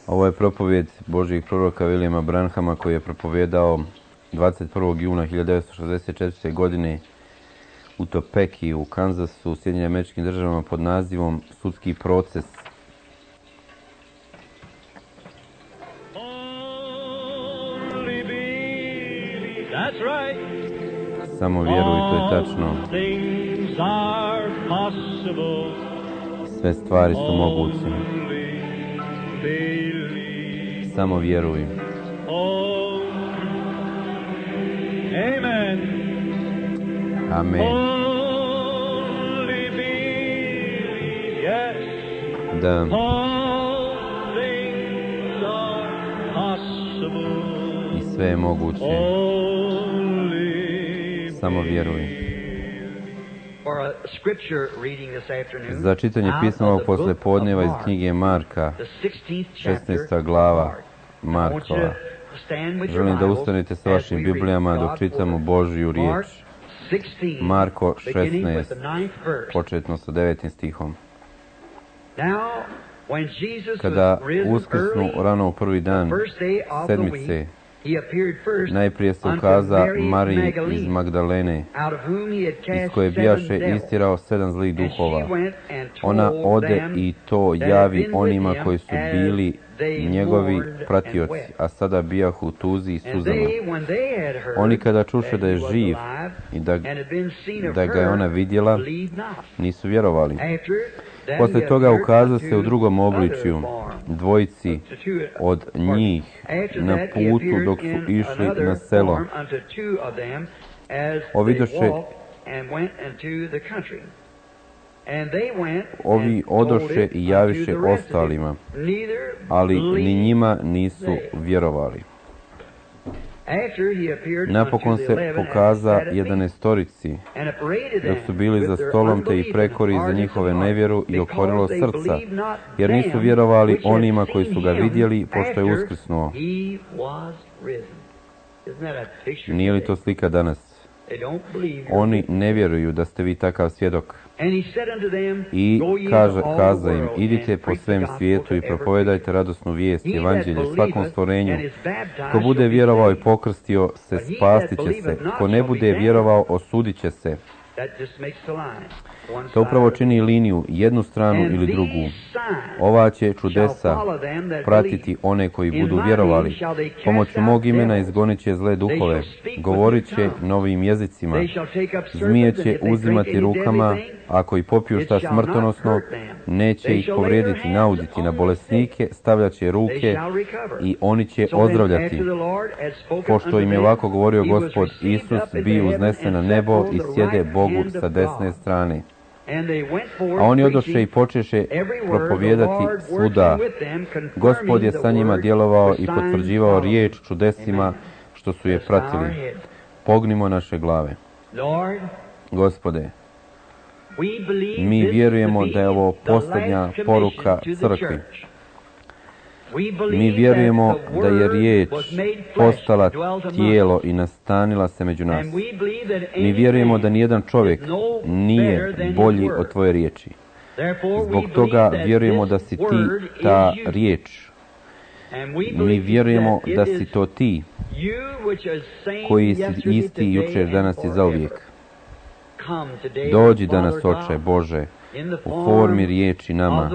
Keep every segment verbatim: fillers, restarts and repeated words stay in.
Ovo je propovjed Božjeg proroka Williama Branhama koji je propovijedao dvadeset prvog juna hiljadu devetsto šezdeset četvrte. godine u Topeki u Kansasu u Sjedinjenim Američkim Državama pod nazivom Sudski proces. Samo vjeruj, to je tačno. Sve stvari su moguće. Samo vjeruj. Amen. Da. I sve je moguće. Samo vjeruj. Za čitanje pisma ovog poslijepodneva iz knjige Marka, šesnaesta glava Markova. Želim da ustanete sa vašim Biblijama dok čitamo Božju riječ. Marko šesnaest, početno sa devetim stihom. Kada uskrsnu rano u prvi dan sedmice, najprije se ukaza Mariji iz Magdalene, iz koje bijaše istirao sedam zlih duhova. Ona ode i to javi onima koji su bili njegovi pratioci, a sada bijahu u tuzi i suzama. Oni kada čuše da je živ i da, da ga je ona vidjela, nisu vjerovali. Posle toga ukazao se u drugom obličju dvojici od njih na putu dok su išli na selo. Ovidoše, ovi odoše i javiše ostalima, ali ni njima nisu vjerovali. Napokon se pokaza jedanaestorici, dok su bili za stolom, te i prekori za njihove nevjeru i okorilo srca, jer nisu vjerovali onima koji su ga vidjeli, pošto je uskrsnuo. Nije li to slika danas? Oni ne vjeruju da ste vi takav svjedok. I kaže, kaza im, idite po svem svijetu i propovedajte radosnu vijest, evanđelje svakom stvorenju. Ko bude vjerovao i pokrstio se, spastit će se. Ko ne bude vjerovao, osudit će se. To upravo čini liniju, jednu stranu ili drugu. Ova će čudesa pratiti one koji budu vjerovali. Pomoću mog imena izgonit će zle duhove, govorit će novim jezicima, zmije će uzimati rukama, ako i popiju šta smrtonosno, neće ih povrijediti, nauditi na bolesnike, stavljat će ruke i oni će ozdravljati. Pošto im je ovako govorio Gospod, Isus bi uznesen na nebo i sjede Bogu sa desne strane. A oni odoše i počeše propovijedati svuda. Gospod je sa njima djelovao i potvrđivao riječ čudesima što su je pratili. Pognimo naše glave. Gospode, mi vjerujemo da je ovo posljednja poruka crkvi. Mi vjerujemo da je riječ postala tijelo i nastanila se među nas. Mi vjerujemo da nijedan čovjek nije bolji od tvoje riječi. Zbog toga vjerujemo da si ti ta riječ. Mi vjerujemo da si to ti, koji si isti jučer, danas i zauvijek. Dođi danas, Oče Bože, u formi riječi nama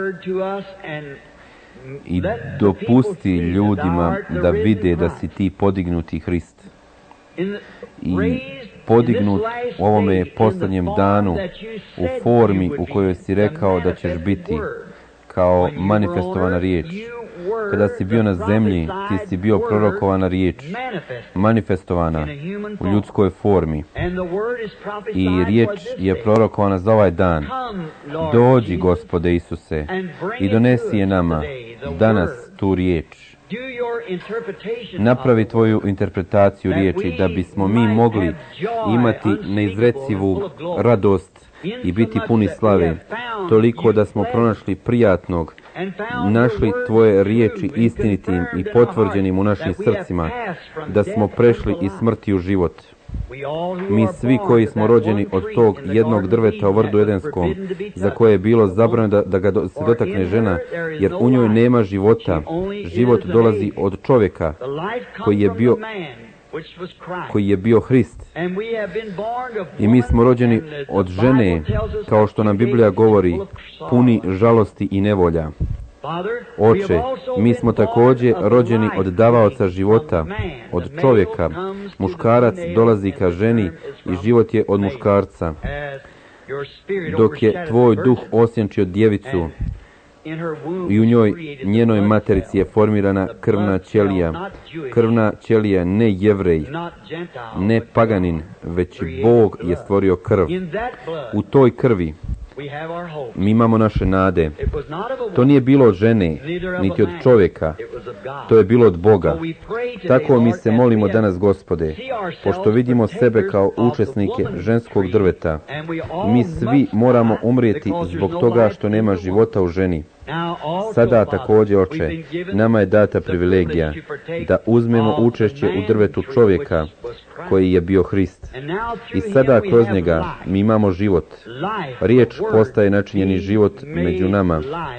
i dopusti ljudima da vide da si ti podignuti Hrist. I podignut u ovome posljednjem danu u formi u kojoj si rekao da ćeš biti kao manifestovana riječ. Kada si bio na zemlji, ti si bio prorokovana riječ, manifestovana u ljudskoj formi. I riječ je prorokovana za ovaj dan. Dođi, Gospode Isuse, i donesi je nama danas tu riječ. Napravi tvoju interpretaciju riječi da bismo mi mogli imati neizrecivu radost i biti puni slave, toliko da smo pronašli prijatnog, našli tvoje riječi istinitim i potvrđenim u našim srcima, da smo prešli iz smrti u život. Mi svi koji smo rođeni od tog jednog drveta u vrdu Edenskom, za koje je bilo zabranjeno da, da ga do, se dotakne žena, jer u njoj nema života. Život dolazi od čovjeka koji je bio koji je bio Hrist. I mi smo rođeni od žene, kao što nam Biblija govori, puni žalosti i nevolja. Oče, mi smo također rođeni od davaoca života, od čovjeka. Muškarac dolazi ka ženi i život je od muškarca. Dok je tvoj duh osjenčio djevicu i u njoj, njenoj materici je formirana krvna ćelija. Krvna ćelija, ne Jevrej, ne paganin, već Bog je stvorio krv. U toj krvi mi imamo naše nade. To nije bilo od žene, niti od čovjeka. To je bilo od Boga. Tako mi se molimo danas, Gospode, pošto vidimo sebe kao učesnike ženskog drveta. Mi svi moramo umrijeti zbog toga što nema života u ženi. Sada također, Oče, nama je data privilegija da uzmemo učešće u drvetu čovjeka koji je bio Hrist. I sada kroz njega mi imamo život. Riječ postaje načinjeni život među nama.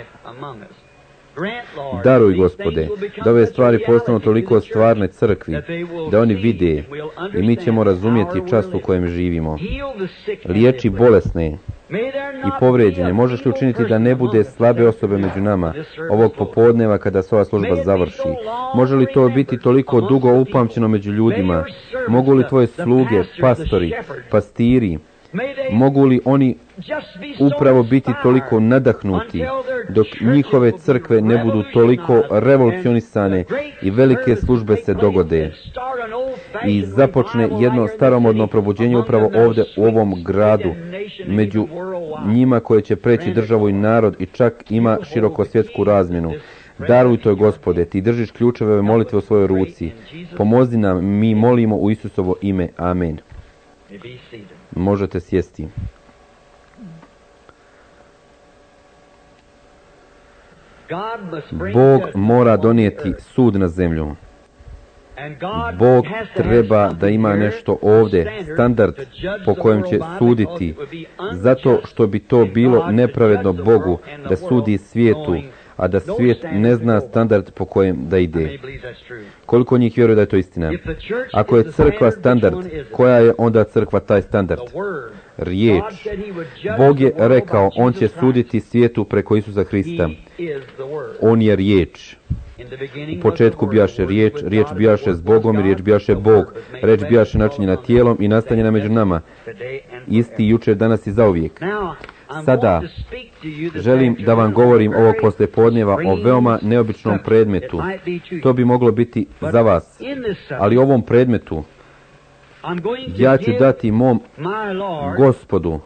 Daruj, Gospode, da ove stvari postanu toliko stvarne crkvi, da oni vide i mi ćemo razumjeti čas u kojem živimo. Liječi bolesne i povrijeđene. Možeš li učiniti da ne bude slabe osobe među nama ovog popodneva kada se ova služba završi? Može li to biti toliko dugo upamćeno među ljudima? Mogu li tvoje sluge, pastori, pastiri, mogu li oni upravo biti toliko nadahnuti dok njihove crkve ne budu toliko revolucionisane i velike službe se dogode i započne jedno staromodno probuđenje upravo ovdje u ovom gradu među njima koje će preći državu i narod i čak ima široko svjetsku razmjenu. Daruj to, Gospode, ti držiš ključeve ove molitve u svojoj ruci. Pomozi nam, mi molimo u Isusovo ime. Amen. Možete sjesti. Bog mora donijeti sud na zemlju. Bog treba da ima nešto ovdje, standard po kojem će suditi, zato što bi to bilo nepravedno Bogu da sudi svijetu, a da svijet ne zna standard po kojem da ide. Koliko njih vjeruje da je to istina? Ako je crkva standard, koja je onda crkva taj standard? Riječ. Bog je rekao, on će suditi svijetu preko Isusa Hrista. On je riječ. U početku bijaše riječ, riječ bijaše s Bogom i riječ bijaše Bog. Riječ bijaše načinjena tijelom i nastanjena među nama. Isti jučer, danas i zauvijek. Sada želim da vam govorim ovog poslijepodneva o veoma neobičnom predmetu. To bi moglo biti za vas. Ali ovom predmetu ja ću dati mom Gospodu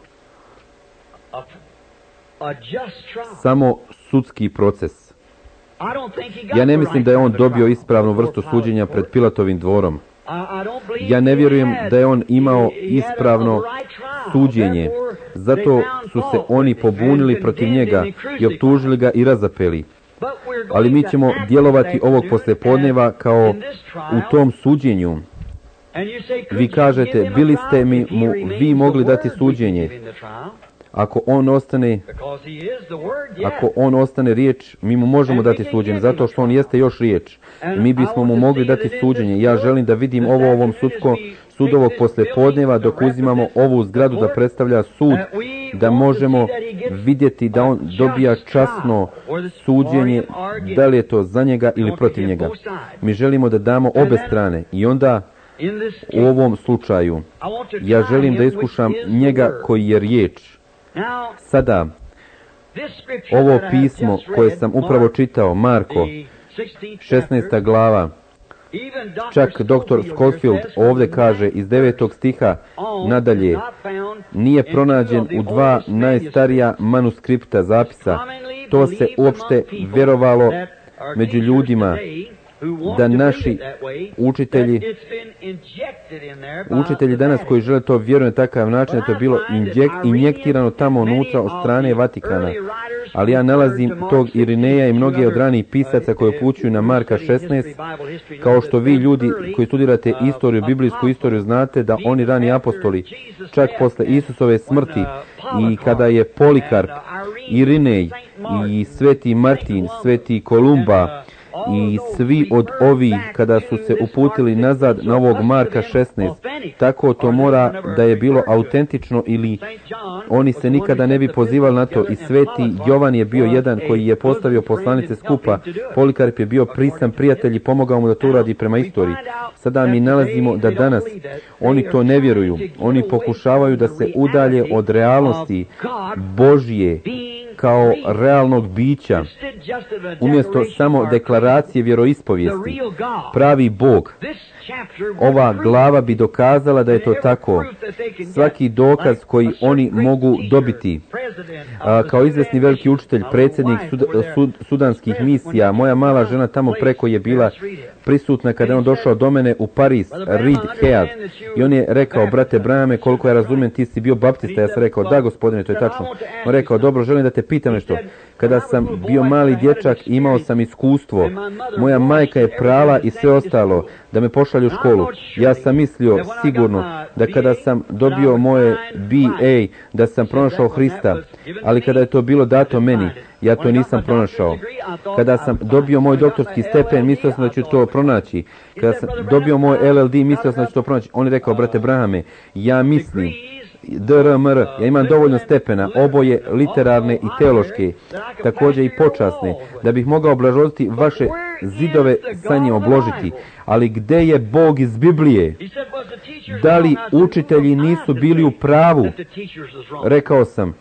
samo sudski proces. Ja ne mislim da je on dobio ispravnu vrstu suđenja pred Pilatovim dvorom. Ja ne vjerujem da je on imao ispravno suđenje. Zato su se oni pobunili protiv njega i optužili ga i razapeli. Ali mi ćemo djelovati ovog poslijepodneva kao u tom suđenju. Vi kažete, bili ste mi mu vi mogli dati suđenje. Ako on ostane, ako on ostane riječ, mi mu možemo dati suđenje, zato što on jeste još riječ. I mi bismo mu mogli dati suđenje. Ja želim da vidim ovo ovom sudsko, sudovog poslijepodneva dok uzimamo ovu zgradu da predstavlja sud, da možemo vidjeti da on dobija časno suđenje, da li je to za njega ili protiv njega. Mi želimo da damo obe strane i onda u ovom slučaju ja želim da iskušam njega koji je riječ. Sada, ovo pismo koje sam upravo čitao, Marko, šesnaesta glava, čak doktor Scofield ovdje kaže iz devetog stiha nadalje, nije pronađen u dva najstarija manuskripta zapisa. To se uopšte vjerovalo među ljudima da naši učitelji, učitelji danas koji žele to vjeruju na takav način da to je bilo injek, injektirano tamo unutra od strane Vatikana. Ali ja nalazim tog Irineja i mnoge od ranih pisaca koji upućuju na Marka šesnaest, kao što vi ljudi koji studirate istoriju, biblijsku istoriju, znate da oni rani apostoli, čak posle Isusove smrti i kada je Polikarp, Irinej i Sveti Martin, Sveti Kolumba i svi od ovih kada su se uputili nazad na ovog Marka šesnaest, tako to mora da je bilo autentično ili oni se nikada ne bi pozivali na to. I Sveti Jovan je bio jedan koji je postavio poslanice skupa. Polikarp je bio pristan prijatelj i pomogao mu da to uradi prema istoriji. Sada mi nalazimo da danas oni to ne vjeruju. Oni pokušavaju da se udalje od realnosti Božije kao realnog bića, umjesto samo deklaracije vjeroispovijesti. Pravi Bog. Ova glava bi dokazala da je to tako. Svaki dokaz koji oni mogu dobiti. A, kao izvesni veliki učitelj, predsjednik sud, sud, sudanskih misija, moja mala žena tamo preko je bila prisutna kada je on došao do mene u Paris, Reed Head. I on je rekao, brate Brahame, koliko ja razumijem, ti si bio baptista. Ja sam rekao, da gospodine, to je tačno. On rekao, dobro, želim da te pitam nešto. Kada sam bio mali dječak, imao sam iskustvo. Moja majka je prala i sve ostalo da me pošalju u školu. Ja sam mislio sigurno da kada sam dobio moje B A da sam pronašao Hrista, ali kada je to bilo dato meni, ja to nisam pronašao. Kada sam dobio moj doktorski stepen, mislio sam da ću to pronaći. Kada sam dobio moj L L D, mislio sam da ću to pronaći. On je rekao, brate Brahame, ja mislim D R M R, ja imam dovoljno stepena, oboje literarne i teološke, također i počasne, da bih mogao oblažiti vaše zidove sa njim obložiti. Ali gde je Bog iz Biblije? Da li učitelji nisu bili u pravu? Rekao sam,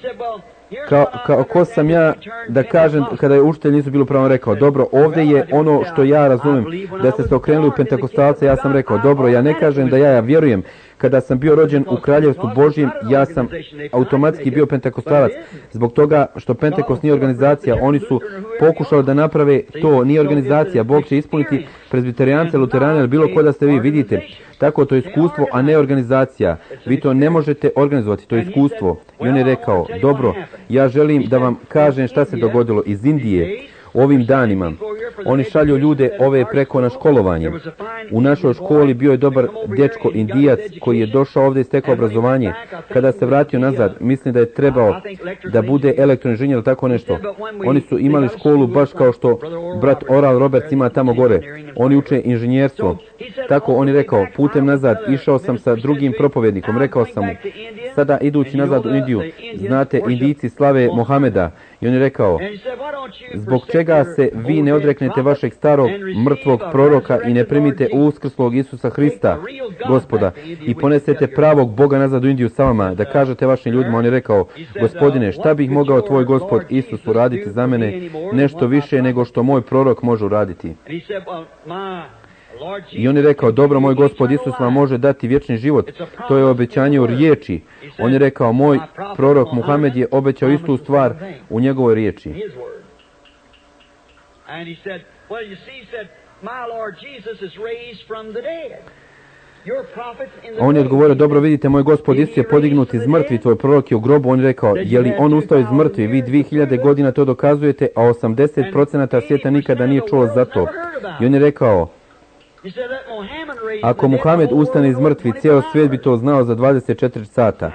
kao, kao ko sam ja da kažem kada je učitelji nisu bili u pravu? Rekao, dobro, ovdje je ono što ja razumijem, da ste se okrenuli u pentakostalce. Ja sam rekao, dobro, ja ne kažem da ja, ja vjerujem. Kada sam bio rođen u Kraljevstvu Božjem, ja sam automatski bio pentakostalac. Zbog toga što Pentekost nije organizacija, oni su pokušali da naprave to, nije organizacija. Bog će ispuniti prezbiterijance, luterane ili bilo ko da ste vi, vidite. Tako to je iskustvo, a ne organizacija. Vi to ne možete organizovati, to je iskustvo. I on je rekao, dobro, ja želim da vam kažem šta se dogodilo iz Indije. Ovim danima oni šalju ljude ove preko na školovanje. U našoj školi bio je dobar dječko Indijac koji je došao ovdje i stekao obrazovanje. Kada se vratio nazad, mislim da je trebao da bude elektroinženjer ili tako nešto. Oni su imali školu baš kao što brat Oral Roberts ima tamo gore. Oni uče inženjerstvo. Tako on je rekao, putem nazad išao sam sa drugim propovjednikom. Rekao sam mu, sada idući nazad u Indiju, znate, Indijci slave Mohameda. I on je rekao, zbog čega se vi ne odreknete vašeg starog mrtvog proroka i ne primite uskrslog Isusa Hrista, Gospoda, i ponesete pravog Boga nazad u Indiju sa vama, da kažete vašim ljudima? On je rekao, gospodine, šta bih mogao tvoj Gospod Isus uraditi za mene nešto više nego što moj prorok može uraditi? I on je rekao, dobro, moj Gospod Isus vam može dati vječni život. To je obećanje u riječi. On je rekao, moj prorok Muhamed je obećao istu stvar u njegovoj riječi. On je odgovorio, dobro, vidite, moj Gospod Isus je podignut iz mrtvi, tvoj prorok je u grobu. On je rekao, je li on ustao iz mrtvi? Vi dvije hiljade godina to dokazujete, a osamdeset posto svijeta nikada nije čulo za to. I on je rekao, ako Muhamed ustane iz mrtvi, cijelo svijet bi to znao za dvadeset četiri sata.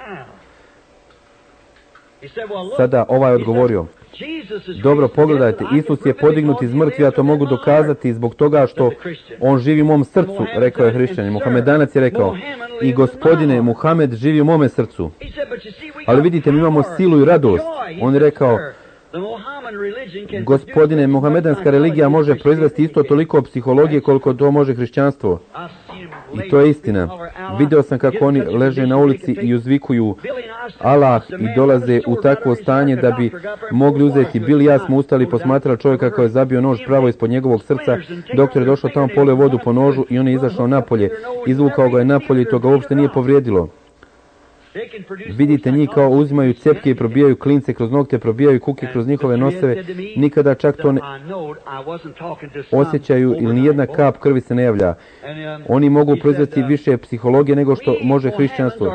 Sada ovaj odgovorio, dobro, pogledajte, Isus je podignut iz mrtvi, ja to mogu dokazati zbog toga što on živi u mom srcu, rekao je hrišćanin. Muhamedanac je rekao, i gospodine, Muhamed živi u mome srcu. Ali vidite, mi imamo silu i radost. On je rekao, gospodine, muhamedanska religija može proizvesti isto toliko psihologije koliko to može hrišćanstvo. I to je istina. Video sam kako oni leže na ulici i uzvikuju Allah i dolaze u takvo stanje da bi mogli uzeti. Bili ja smo ustali posmatrali čovjeka koji je zabio nož pravo ispod njegovog srca. Doktor je došao tamo, polio vodu po nožu i on je izašao napolje. Izvukao ga je napolje i to ga uopšte nije povrijedilo. Vidite njih kao uzimaju cepke i probijaju klince kroz nokte, probijaju kuke kroz njihove noseve, nikada čak to ne osjećaju ili nijedna kap krvi se ne javlja. Oni mogu proizvesti više psihologije nego što može hrišćanstvo.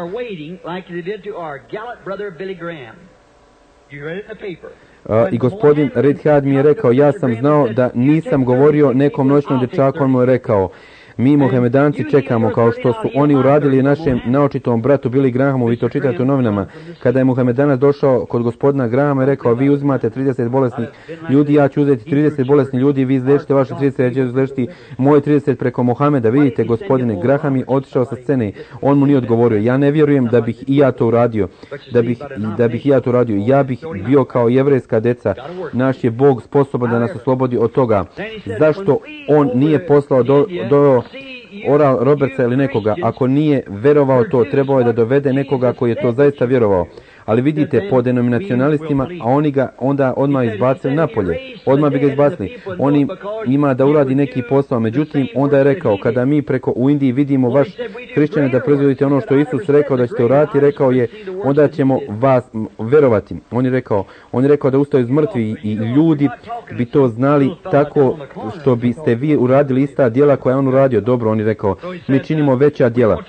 Uh, I gospodin Redhad mi je rekao, ja sam znao da nisam govorio nekom noćnom dječaku, on mu je rekao, mi Mohamedanci čekamo kao što su oni uradili našem naočitom bratu Billy Grahamu, vi to čitate u novinama. Kada je Mohamedanac došao kod gospodina Grahama i rekao, vi uzimate trideset bolesnih ljudi, ja ću uzeti trideset bolesnih ljudi, vi izlečite vaše trideset, ja ću izlečiti moje trideset preko Mohameda. Vidite, gospodine, Graham je otišao sa scene, on mu nije odgovorio, ja ne vjerujem da bih i ja to uradio, da bih, da bih i ja to uradio, ja bih bio kao jevrejska deca, naš je Bog sposoban da nas oslobodi od toga. Zašto on nije poslao do, do Oral Robertsa ili nekoga, ako nije verovao to, trebao je da dovede nekoga koji je to zaista vjerovao. Ali vidite, po denominacionalistima, a oni ga onda odmah izbacili napolje. Odmah bi ga izbacili. On ima da uradi neki posao. Međutim, onda je rekao, kada mi preko u Indiji vidimo vaš hrišćane da proizvodite ono što Isus rekao da ćete uraditi, rekao je, onda ćemo vas verovati. On je rekao, on je rekao da ustaju iz mrtvi i ljudi bi to znali tako što biste vi uradili ista djela koja je on uradio. Dobro, on je rekao, mi činimo veća djela.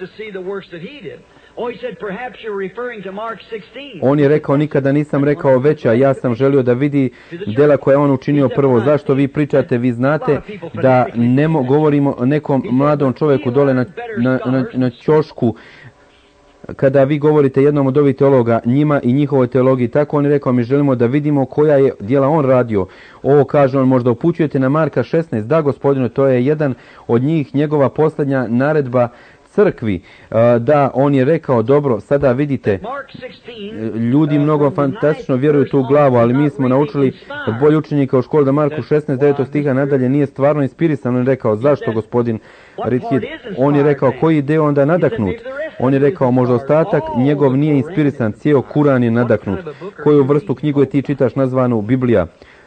On je rekao, nikada nisam rekao veća, ja sam želio da vidi djela koje on učinio prvo. Zašto vi pričate? Vi znate da ne mo- govorimo o nekom mladom čovjeku dole na, na, na, na ćošku, kada vi govorite jednom od ovih teologa, njima i njihovoj teologiji, tako on je rekao, mi želimo da vidimo koja je djela on radio. Ovo kaže on, možda upućujete na Marka šesnaest, da gospodine, to je jedan od njih, njegova posljednja naredba crkvi. Da, on je rekao, dobro, sada vidite, ljudi mnogo fantastično vjeruju tu glavu, ali mi smo naučili od bolji učenika u školi da Marku šesnaest, devet stiha nadalje nije stvarno inspirisan. On je rekao, zašto gospodin Redhid? On je rekao, koji deo onda nadahnut? On je rekao, možda ostatak njegov nije inspirisan, cijel Kuran je nadahnut. Koju vrstu knjigu je ti čitaš nazvanu Biblija?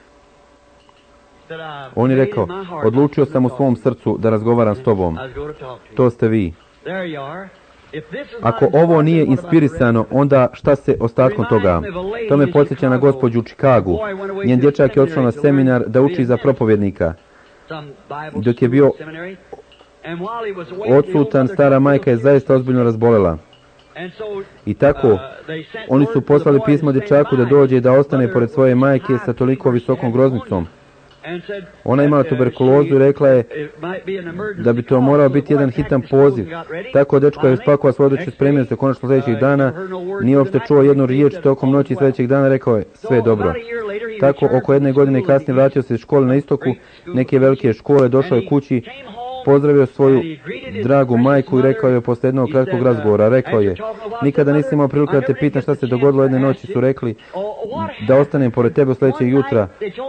On je rekao, odlučio sam u svom srcu da razgovaram s tobom. To ste vi. Ako ovo nije inspirisano, onda šta se ostatkom toga? To me podsjeća na gospođu u Čikagu. Njen dječak je otišao na seminar da uči za propovjednika. Dok je bio odsutan, stara majka je zaista ozbiljno razbolela. I tako, oni su poslali pismo dječaku da dođe i da ostane pored svoje majke sa toliko visokom groznicom. Ona je imala tuberkulozu i rekla je da bi to morao biti jedan hitan poziv. Tako dečko je spakovao svoje odeće, spremio se konačno sljedećeg dana, nije uopšte čuo jednu riječ, tokom noći sljedećeg dana rekao je sve dobro. Tako oko jedne godine kasnije vratio se iz škole na istoku, neke velike škole, došao je kući, pozdravio svoju dragu majku i rekao je posle jednog kratkog razgovora, rekao je, nikada nisam imao priliku da te pitam šta se dogodilo jedne noći, su rekli da ostanem pored tebe u sljedećeg jutra.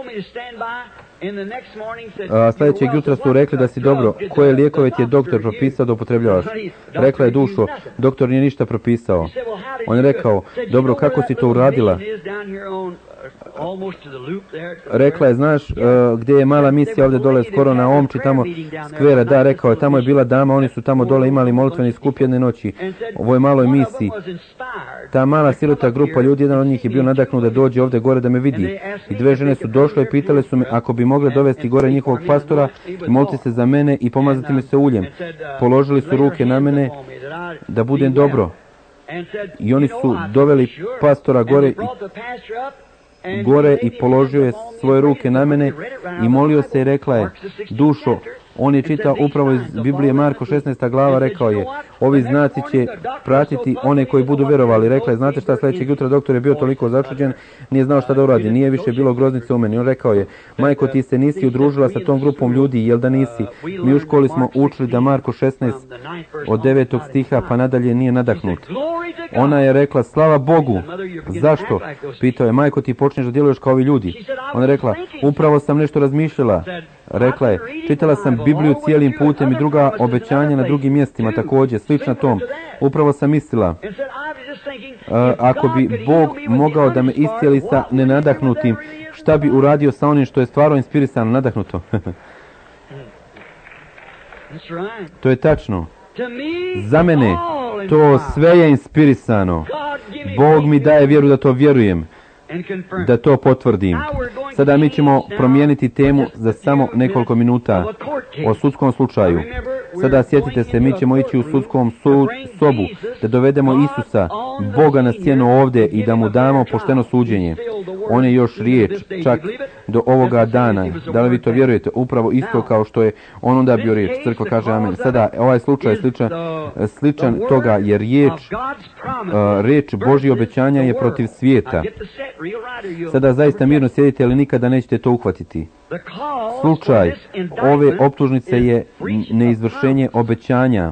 A sljedećeg jutra su rekli da si dobro, koje lijekove ti je doktor propisao da upotrebljavaš? Rekla je, dušo, doktor nije ništa propisao. On je rekao, dobro, kako si to uradila? Rekla je, znaš, uh, gdje je mala misija ovdje dole skoro na Omči, tamo skvera, da, rekao je, tamo je bila dama, oni su tamo dole imali molitveni skup jedne noći, u ovoj maloj misiji. Ta mala sirota grupa ljudi, jedan od njih je bio nadahnut da dođe ovdje gore da me vidi. I dve žene su došle i pitale su me ako bi mogle dovesti gore njihovog pastora i moliti se za mene i pomazati mi se uljem. Položili su ruke na mene da budem dobro. I oni su doveli pastora gore i gore i položio je svoje ruke na mene i molio se i rekla je, dušo, on je čitao upravo iz Biblije Marko šesnaesta glava, rekao je, ovi znaci će pratiti one koji budu vjerovali. Rekla je, znate šta, sljedećeg jutra doktor je bio toliko začuđen, nije znao šta da uradi, nije više bilo groznice u meni. On rekao je, majko, ti se nisi udružila sa tom grupom ljudi, jel da nisi? Mi u školi smo učili da Marko šesnaest od devetog stiha pa nadalje nije nadahnut. Ona je rekla, slava Bogu. Zašto? Pitao je, majko, ti počneš da djeluješ kao ovi ljudi. Ona je rekla, upravo sam nešto razmišljala. Rekla je, čitala sam Bibliju cijelim putem i druga obećanja na drugim mjestima također, slična tom. Upravo sam mislila, a, ako bi Bog mogao da me iscijeli sa nenadahnutim, šta bi uradio sa onim što je stvarno inspirisano, nadahnuto? To je tačno. Za mene To sve je inspirisano. Bog mi daje vjeru da to vjerujem, da to potvrdim. Sada mi ćemo promijeniti temu za samo nekoliko minuta o sudskom slučaju. Sada sjetite se, mi ćemo ići u sudskom sud, sobu, da dovedemo Isusa, Boga na sjenu ovdje i da mu damo pošteno suđenje. On je još riječ, čak do ovoga dana. Da li vi to vjerujete? Upravo isto kao što je on onda bio riječ. Crkva kaže amen. Sada, ovaj slučaj je sličan, sličan toga, jer riječ, uh, riječ Božje obećanja je protiv svijeta. Sada zaista mirno sjedite, ali nikada nećete to uhvatiti. Slučaj ove optužnice je neizvršenje obećanja.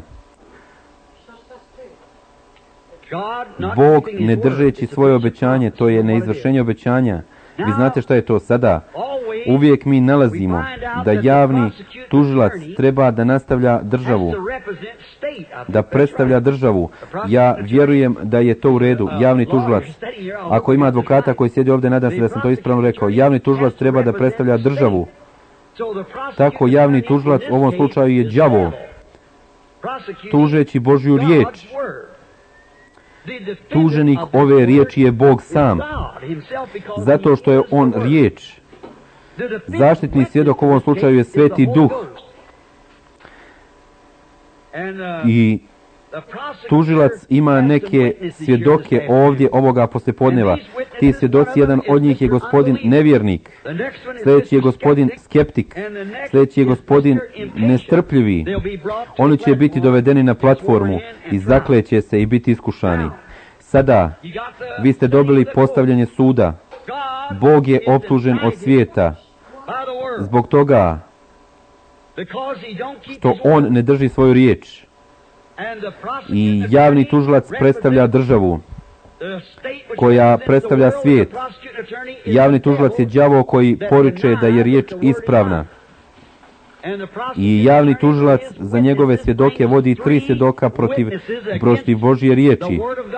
Bog, ne držeći svoje obećanje, to je neizvršenje obećanja. Vi znate šta je to sada? Uvijek mi nalazimo da javni tužilac treba da nastavlja državu, da predstavlja državu. Ja vjerujem da je to u redu. Javni tužilac, ako ima advokata koji sjedi ovdje, nadam se da sam to ispravno rekao, javni tužilac treba da predstavlja državu. Tako javni tužilac u ovom slučaju je đavo, tužeći Božju riječ. Tuženik ove riječi je Bog sam, zato što je on riječ. Zaštitni svjedok u ovom slučaju je Sveti Duh. I tužilac ima neke svjedoke ovdje ovoga poslijepodneva. Ti svjedoci, jedan od njih je gospodin nevjernik, sljedeći je gospodin skeptik, sljedeći je gospodin nestrpljivi. Oni će biti dovedeni na platformu i zakleće se i biti iskušani. Sada, vi ste dobili postavljanje suda. Bog je optužen od svijeta zbog toga što on ne drži svoju riječ. I javni tužilac predstavlja državu koja predstavlja svijet. Javni tužilac je đavo koji poriče da je riječ ispravna. I javni tužilac za njegove svjedoke vodi tri svjedoka protiv, protiv Božje riječi.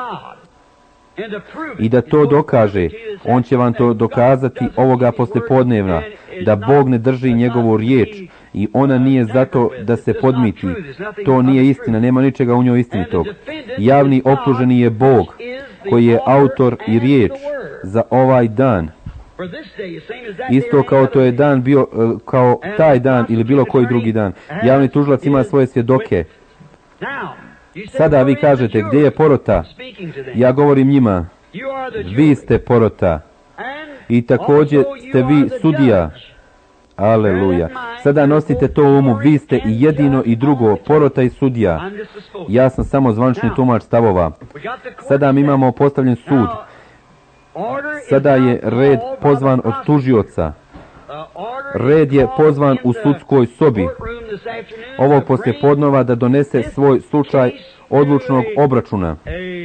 I da to dokaže, on će vam to dokazati ovoga poslijepodnevna, da Bog ne drži njegovu riječ i ona nije zato da se podmiti. To nije istina, nema ničega u njoj istinitog. Javni optuženi je Bog, koji je autor i riječ za ovaj dan. Isto kao to je dan bio, kao taj dan ili bilo koji drugi dan. Javni tužilac ima svoje svjedoke. Sada vi kažete, gdje je porota? Ja govorim njima, vi ste porota. I također ste vi sudija. Aleluja. Sada nosite to u umu, vi ste i jedino i drugo, porota i sudija. Ja sam samo zvanični tumač stavova. Sada mi imamo postavljen sud. Sada je red pozvan od tužioca. Red je pozvan u sudskoj sobi ovog poslijepodneva da donese svoj slučaj odlučnog obračuna.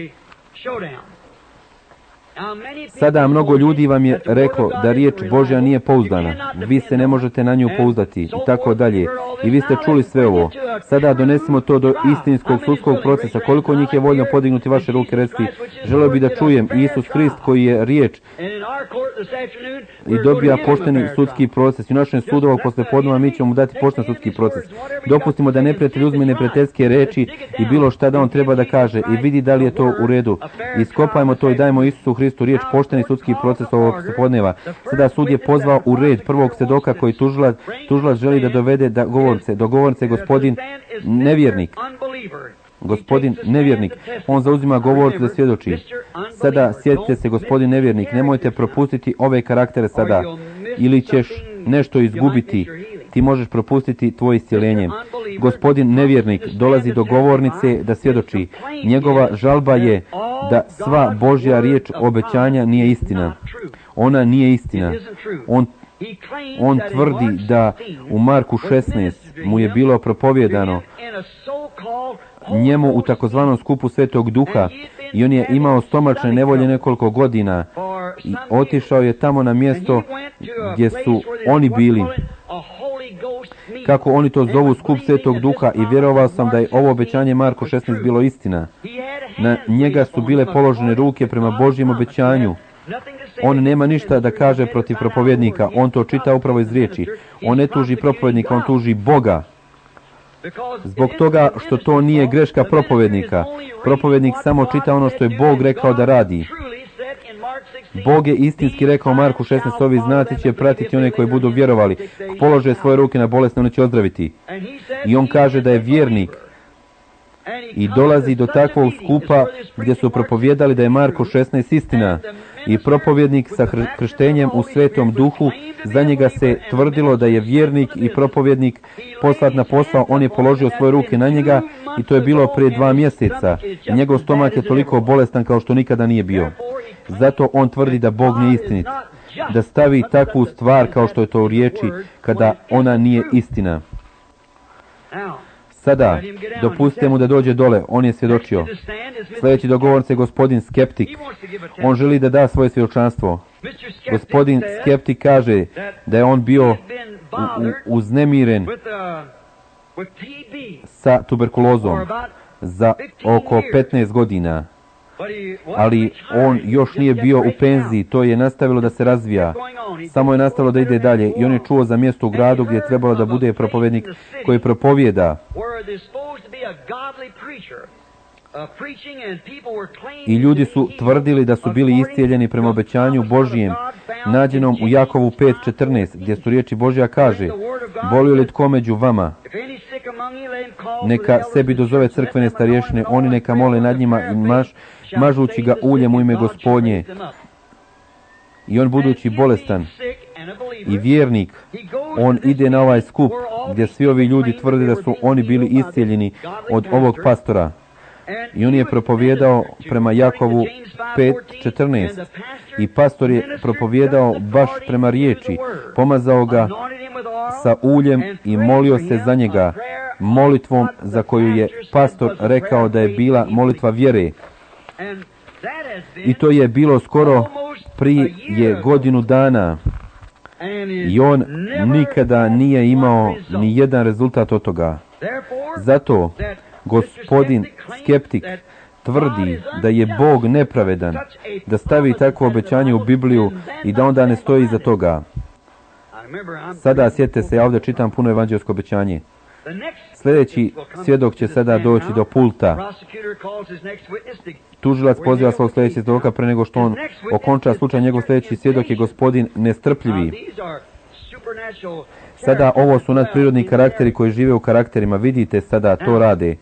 Sada mnogo ljudi vam je reklo da riječ Božja nije pouzdana, vi se ne možete na nju pouzdati i tako dalje. I vi ste čuli sve ovo. Sada donesimo to do istinskog sudskog procesa. Koliko njih je voljno podignuti vaše ruke, reciti, želio bi da čujem Isus Hrist koji je riječ i dobija pošteni sudski proces. I u našem sudu ovog poslijepodneva mi ćemo mu dati pošten sudski proces. Dopustimo da neprijatelj uzme neprijateljske reči i bilo šta da on treba da kaže i vidi da li je to u redu. Iskopajmo to i dajmo Isusu Hristu riječ pošteni sudski proces ovog poslijepodneva. Sada sud je pozvao u red prvog svjedoka koji tužilac, tužilac želi da dovede da govornice. Do govornice je gospodin nevjernik. Gospodin nevjernik. On zauzima govornicu da svjedoči. Sada sjetite se, gospodin nevjernik, nemojte propustiti ove karaktere sada. Ili ćeš nešto izgubiti. Ti možeš propustiti tvoje iscjeljenje. Gospodin nevjernik dolazi do govornice da svjedoči. Njegova žalba je da sva Božja riječ obećanja nije istina. Ona nije istina. On, on tvrdi da u Marku šesnaest mu je bilo propovjedano njemu u takozvanom skupu Svetog Duha i on je imao stomačne nevolje nekoliko godina i otišao je tamo na mjesto gdje su oni bili, kako oni to zovu, skup Svetog Duha, i vjerovao sam da je ovo obećanje Marko šesnaest bilo istina. Na njega su bile položene ruke prema Božjem obećanju. On nema ništa da kaže protiv propovjednika, on to čita upravo iz riječi. On ne tuži propovjednika, on tuži Boga. Zbog toga što to nije greška propovednika. Propovednik samo čita ono što je Bog rekao da radi. Bog je istinski rekao Marku šesnaest, ovi znati će pratiti one koji budu vjerovali. Ko polože svoje ruke na bolesne, oni će ozdraviti. I on kaže da je vjernik. I dolazi do takvog skupa gdje su propovijedali da je Marko šesnaest istina. I propovjednik sa krštenjem u Svetom Duhu, za njega se tvrdilo da je vjernik i propovjednik poslat na posao, on je položio svoje ruke na njega i to je bilo prije dva mjeseca. I njegov stomak je toliko bolestan kao što nikada nije bio. Zato on tvrdi da Bog nije istinit. Da stavi takvu stvar kao što je to u riječi kada ona nije istina. Sada, dopustite mu da dođe dole, on je svjedočio. Sljedeći dogovornik je gospodin Skeptik. On želi da da svoje svjedočanstvo. Gospodin Skeptik kaže da je on bio u, u, uznemiren sa tuberkulozom za oko petnaest godina. Ali on još nije bio u penziji, to je nastavilo da se razvija. Samo je nastavilo da ide dalje i on je čuo za mjesto u gradu gdje je trebalo da bude propovednik koji propovijeda. I ljudi su tvrdili da su bili iscijeljeni prema obećanju Božijem, nađenom u Jakovu pet četrnaest, gdje su riječi Božja kaže: boli li tko među vama, neka sebi dozove crkvene starješine, oni neka mole nad njima i maž, mažući ga uljem u ime Gospodnje. I on budući bolestan i vjernik, on ide na ovaj skup gdje svi ovi ljudi tvrde da su oni bili iscijeljeni od ovog pastora. I on je propovijedao prema Jakovu pet četrnaest. I pastor je propovijedao baš prema riječi, pomazao ga sa uljem i molio se za njega molitvom za koju je pastor rekao da je bila molitva vjere. I to je bilo skoro prije godinu dana. I on nikada nije imao ni jedan rezultat od toga. Zato gospodin Skeptik tvrdi da je Bog nepravedan, da stavi takvo obećanje u Bibliju i da onda ne stoji iza toga. Sada sjetite se, ja ovdje čitam puno evanđelsko obećanje. Sljedeći svjedok će sada doći do pulta. Tužilac poziva svog sljedećeg svjedoka pre nego što on okonča slučaj. Njegov sljedeći svjedok je gospodin nestrpljivi. Sada ovo su nadprirodni karakteri koji žive u karakterima. Vidite, sada to rade.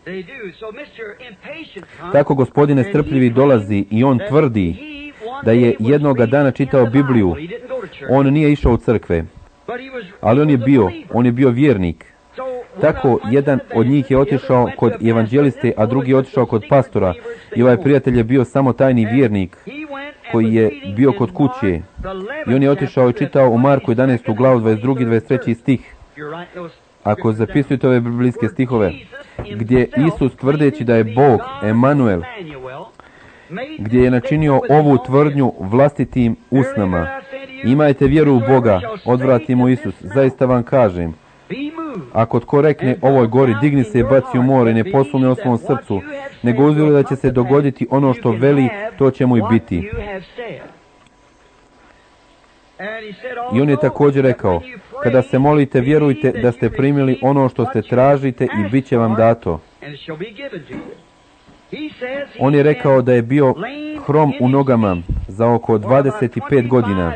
Tako gospodin nestrpljivi dolazi i on tvrdi da je jednoga dana čitao Bibliju. On nije išao u crkve, ali on je bio, on je bio vjernik. Tako jedan od njih je otišao kod evanđeliste, a drugi je otišao kod pastora. I ovaj prijatelj je bio samo tajni vjernik koji je bio kod kuće. I on je otišao i čitao u Marku jedanaestu glavu dvadeset drugi i dvadeset treći stih. Ako zapisujete ove biblijske stihove, gdje Isus tvrdeći da je Bog, Emanuel, gdje je načinio ovu tvrdnju vlastitim usnama: imajte vjeru u Boga, odvrati mu Isus. Zaista vam kažem, ako tko rekne ovoj gori, digni se i baci u more, ne posumnje o svom srcu, nego uzvjeruje da će se dogoditi ono što veli, to će mu i biti. I on je također rekao: kada se molite, vjerujte da ste primili ono što ste tražite i bit će vam dato. On je rekao da je bio hrom u nogama za oko dvadeset pet godina.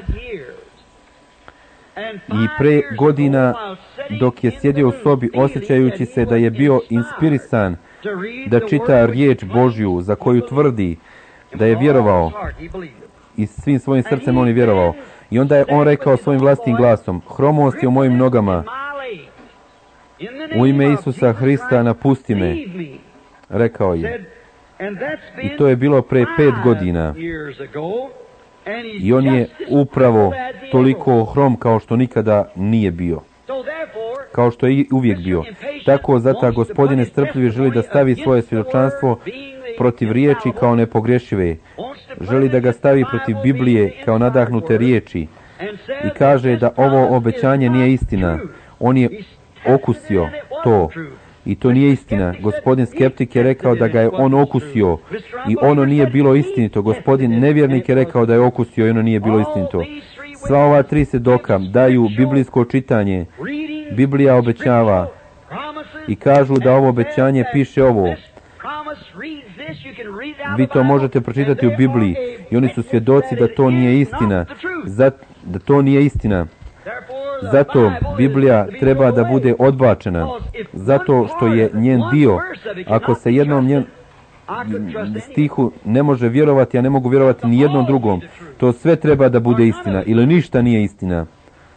I pre godina, dok je sjedio u sobi osjećajući se da je bio inspirisan da čita riječ Božju za koju tvrdi da je vjerovao, i svim svojim srcem on je vjerovao. I onda je on rekao svojim vlastnim glasom: hromost je u mojim nogama, u ime Isusa Hrista napusti me. Rekao je. I to je bilo pre pet godina. I on je upravo toliko hrom kao što nikada nije bio, kao što je i uvijek bio. Tako zato gospodin nestrpljivi želi da stavi svoje svjedočanstvo protiv riječi kao nepogrešive. Želi da ga stavi protiv Biblije kao nadahnute riječi. I kaže da ovo obećanje nije istina. On je okusio to. I to nije istina. Gospodin Skeptik je rekao da ga je on okusio i ono nije bilo istinito. Gospodin nevjernik je rekao da je okusio i ono nije bilo istinito. Sva ova tri svjedoka daju biblijsko čitanje. Biblija obećava i kažu da ovo obećanje piše ovo. Vi to možete pročitati u Bibliji i oni su svjedoci da to nije istina. Zat, da to nije istina. Zato Biblija treba da bude odbačena. Zato što je njen dio. Ako se jednom njen stihu ne može vjerovati, ja ne mogu vjerovati ni jednom drugom. To sve treba da bude istina ili ništa nije istina.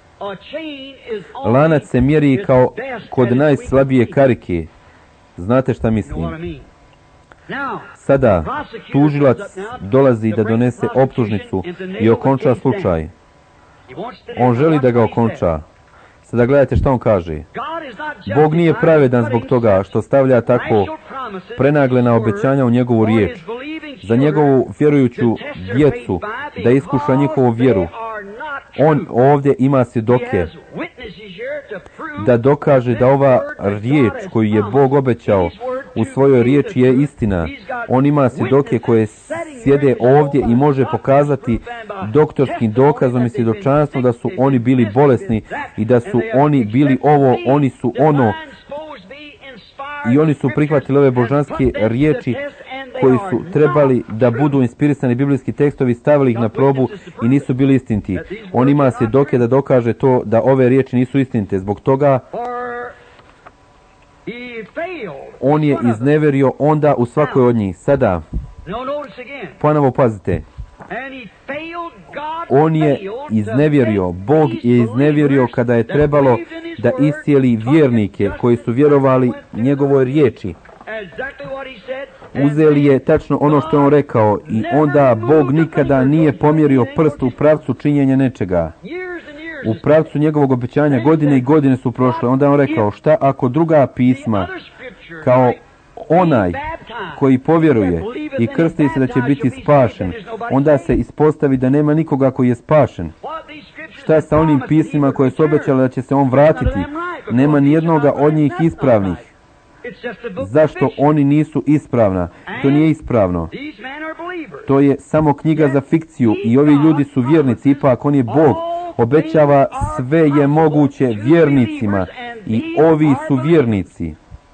Lanac se mjeri kao kod najslabije karike. Znate šta mislim? Sada tužilac dolazi da donese optužnicu i okonča slučaj. On želi da ga okonča. Sada gledajte šta on kaže. Bog nije pravedan zbog toga što stavlja tako prenaglena obećanja u njegovu riječ. Za njegovu vjerujuću djecu da iskuša njihovu vjeru. On ovdje ima svjedoke da dokaže da ova riječ koju je Bog obećao u svojoj riječi je istina. On ima svjedoke koje sjede ovdje i može pokazati doktorskim dokazom i svjedočanstvom da su oni bili bolesni i da su oni bili ovo, oni su ono. I oni su prihvatili ove božanske riječi koji su trebali da budu inspirisani biblijski tekstovi, stavili ih na probu i nisu bili istiniti. On ima svjedoke da dokaže to da ove riječi nisu istinite. Zbog toga on je izneverio onda u svakoj od njih. Sada, ponovo pazite. On je iznevjerio, Bog je iznevjerio kada je trebalo da iscijeli vjernike koji su vjerovali njegovoj riječi. Uzeli je tačno ono što je on rekao i onda Bog nikada nije pomjerio prst u pravcu činjenja nečega. U pravcu njegovog obećanja godine i godine su prošle. Onda je on rekao, šta ako druga pisma kao onaj koji povjeruje i krsti se da će biti spašen, onda se ispostavi da nema nikoga koji je spašen. Šta sa onim pismima koje su obećali da će se on vratiti? Nema ni jednoga od njih ispravnih. Zašto oni nisu ispravna? To nije ispravno. To je samo knjiga za fikciju i ovi ljudi su vjernici, ipak on je Bog. Obećava sve je moguće vjernicima i ovi su vjernici.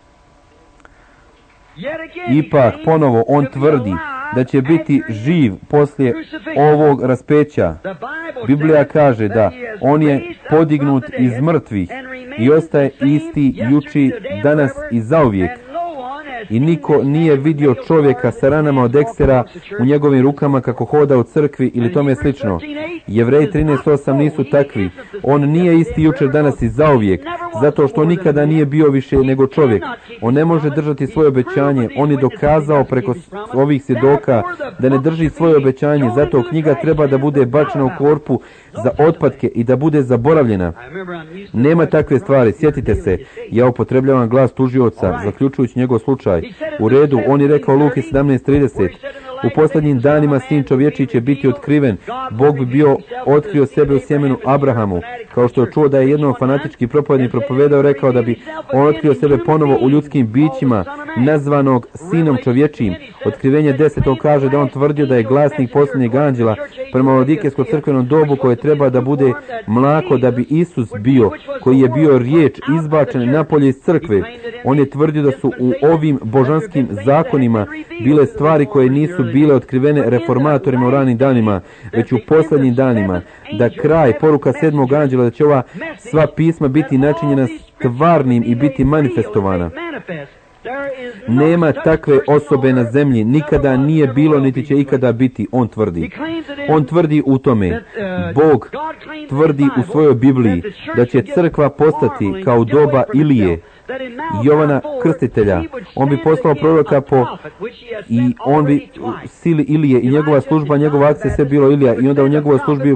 Ipak ponovo on tvrdi da će biti živ poslije ovog raspeća. Biblija kaže da on je podignut iz mrtvih i ostaje isti juči, danas i zauvijek. I niko nije vidio čovjeka sa ranama od eksera u njegovim rukama kako hoda u crkvi ili tome slično. Jevreji trinaest osam nisu takvi. On nije isti jučer, danas i zauvijek, zato što nikada nije bio više nego čovjek. On ne može držati svoje obećanje. On je dokazao preko ovih svjedoka da ne drži svoje obećanje, zato knjiga treba da bude bačena u korpu za otpadke i da bude zaboravljena. Nema takve stvari, sjetite se, ja upotrebljavam glas tužioca, zaključujući njegov slučaj. U redu, on je rekao Luki sedamnaest trideset. U posljednjim danima sin čovječiji će biti otkriven. Bog bi bio otkrio sebe u sjemenu Abrahamu. Kao što je čuo da je jednom fanatički propovednik propovedao, rekao da bi on otkrio sebe ponovo u ljudskim bićima, nazvanog sinom čovječijim. Otkrivenje deset kaže da on tvrdio da je glasnik posljednjeg anđela prema Laodikejskom crkvenom dobu koje treba da bude mlako da bi Isus bio, koji je bio riječ izbačen napolje iz crkve. On je tvrdio da su u ovim božanskim zakonima bile stvari koje nisu bile otkrivene reformatorima u ranim danima, već u posljednjim danima. Da kraj, poruka sedmog anđela, da će ova sva pisma biti načinjena stvarnim i biti manifestovana. Nema takve osobe na zemlji, nikada nije bilo niti će ikada biti, on tvrdi. On tvrdi u tome, Bog tvrdi u svojoj Bibliji da će crkva postati kao u doba Ilije, Jovana Krstitelja. On bi poslao proroka po i on bi sili Ilije i njegova služba, njegova akcija sve bilo Ilija i onda u njegovoj službi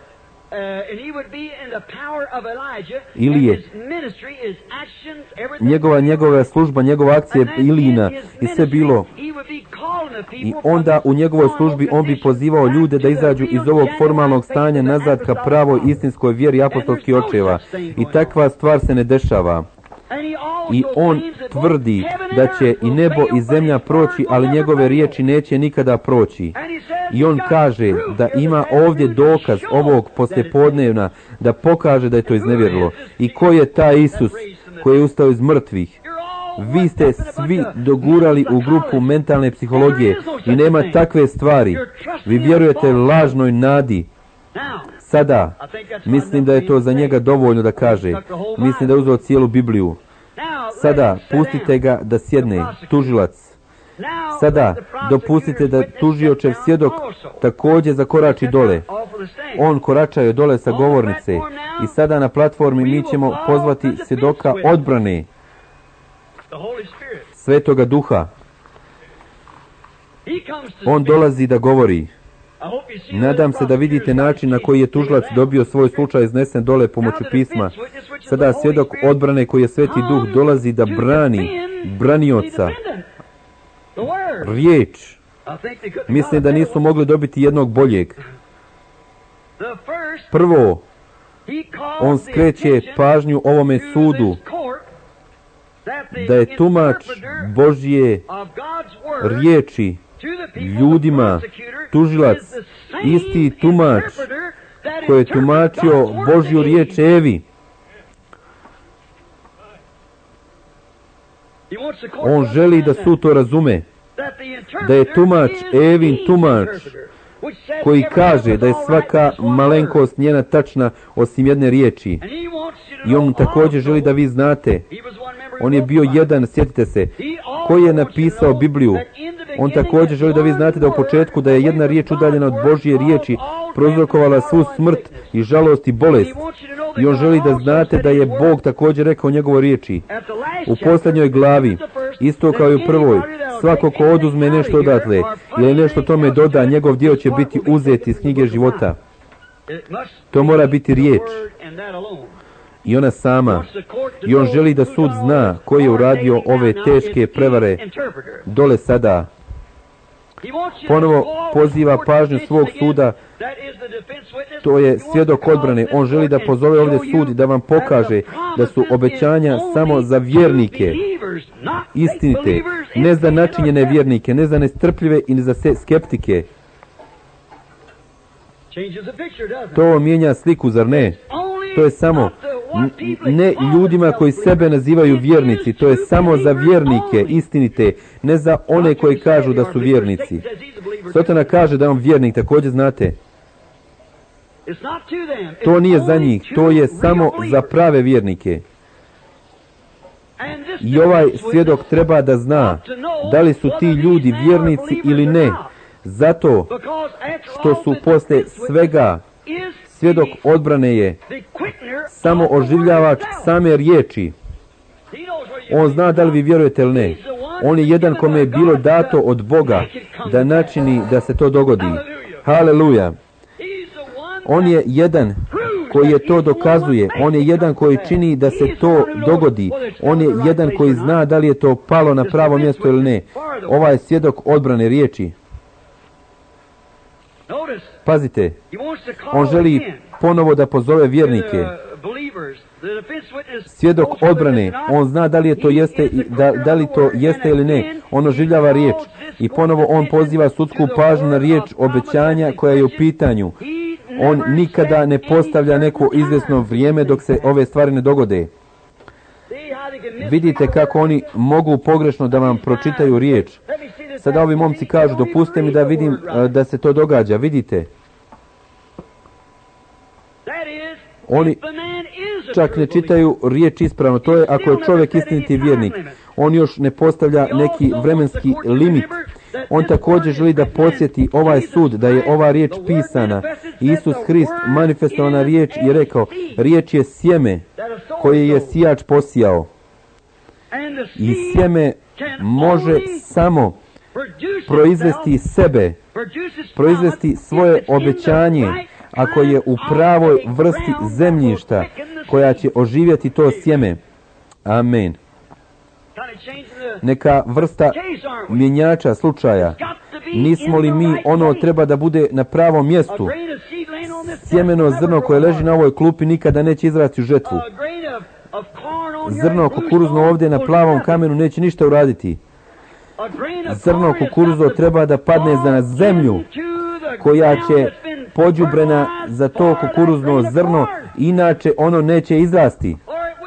Ilije. Njegova, njegova služba, njegova akcija Ilijina i sve bilo. I onda u njegovoj službi on bi pozivao ljude da izađu iz ovog formalnog stanja nazad ka pravoj istinskoj vjeri apostolskih očeva. I takva stvar se ne dešava. I on tvrdi da će i nebo i zemlja proći, ali njegove riječi neće nikada proći. I on kaže da ima ovdje dokaz ovog poslijepodnevna da pokaže da je to iznevjerilo. I ko je taj Isus koji je ustao iz mrtvih? Vi ste svi dogurali u grupu mentalne psihologije i nema takve stvari. Vi vjerujete lažnoj nadi. Sada, mislim da je to za njega dovoljno da kaže. Mislim da je uzeo cijelu Bibliju. Sada, pustite ga da sjedne, tužilac. Sada, dopustite da tužiočev svjedok također zakorači dole. On koračaju dole sa govornice. I sada na platformi mi ćemo pozvati svjedoka odbrane Svetoga Duha. On dolazi da govori. Nadam se da vidite način na koji je tužilac dobio svoj slučaj iznesen dole pomoću pisma. Sada svjedok odbrane koji je Sveti Duh dolazi da brani branioca. Riječ. Mislim da nisu mogli dobiti jednog boljeg. Prvo, on skreće pažnju ovome sudu da je tumač Božje riječi ljudima, tužilac, isti tumač koji je tumačio Božju riječ Evi. On želi da sud to razume, da je tumač Evin tumač koji kaže da je svaka malenkost njena tačna osim jedne riječi. I on također želi da vi znate, on je bio jedan, sjetite se, koji je napisao Bibliju. On također želi da vi znate da u početku da je jedna riječ udaljena od Božje riječi prouzrokovala svu smrt i žalost i bolest. I on želi da znate da je Bog također rekao njegovoj riječi. U posljednjoj glavi, isto kao i u prvoj, svako ko oduzme nešto odatle ili nešto tome doda, njegov dio će biti uzet iz knjige života. To mora biti riječ. I ona sama. I on želi da sud zna ko je uradio ove teške prevare dole sada. Ponovo poziva pažnju svog suda, to je svjedok odbrane. On želi da pozove ovdje sud i da vam pokaže da su obećanja samo za vjernike, istinite, ne za načinjene vjernike, ne za nestrpljive i ne za skeptike. To mijenja sliku, zar ne? To je samo ne ljudima koji sebe nazivaju vjernici, to je samo za vjernike, istinite, ne za one koji kažu da su vjernici. Sotona kaže da je on vjernik, također znate. To nije za njih, to je samo za prave vjernike. I ovaj svjedok treba da zna da li su ti ljudi vjernici ili ne, zato što su posle svega svjedok odbrane je samo oživljavač same riječi. On zna da li vi vjerujete ili ne. On je jedan kome je bilo dato od Boga da načini da se to dogodi. Haleluja. On je jedan koji je to dokazuje. On je jedan koji čini da se to dogodi. On je jedan koji zna da li je to palo na pravo mjesto ili ne. Ovaj svjedok odbrane riječi. Pazite, on želi ponovo da pozove vjernike. Svjedok odbrane, on zna da li je to jeste, da, da li to jeste ili ne. On oživljava riječ i ponovo on poziva sudsku pažnju na riječ obećanja koja je u pitanju. On nikada ne postavlja neko izvjesno vrijeme dok se ove stvari ne dogode. Vidite kako oni mogu pogrešno da vam pročitaju riječ. Sada ovi momci kažu, dopustite mi da vidim da se to događa. Vidite. Oni čak ne čitaju riječ ispravno. To je ako je čovjek istiniti vjernik. On još ne postavlja neki vremenski limit. On također želi da podsjeti ovaj sud da je ova riječ pisana. Isus Hrist manifestovana riječ i rekao, riječ je sjeme koje je sijač posijao. I sjeme može samo proizvesti sebe, proizvesti svoje obećanje ako je u pravoj vrsti zemljišta koja će oživjeti to sjeme. Amen. Neka vrsta mjenjača slučaja. Nismo li mi ono treba da bude na pravom mjestu? Sjemeno zrno koje leži na ovoj klupi nikada neće izrasti u žetvu. Zrno kukuruzno ovdje na plavom kamenu neće ništa uraditi. Zrno kukuruzo treba da padne na zemlju koja će pođubrena za to kukuruzno zrno, inače ono neće izrasti.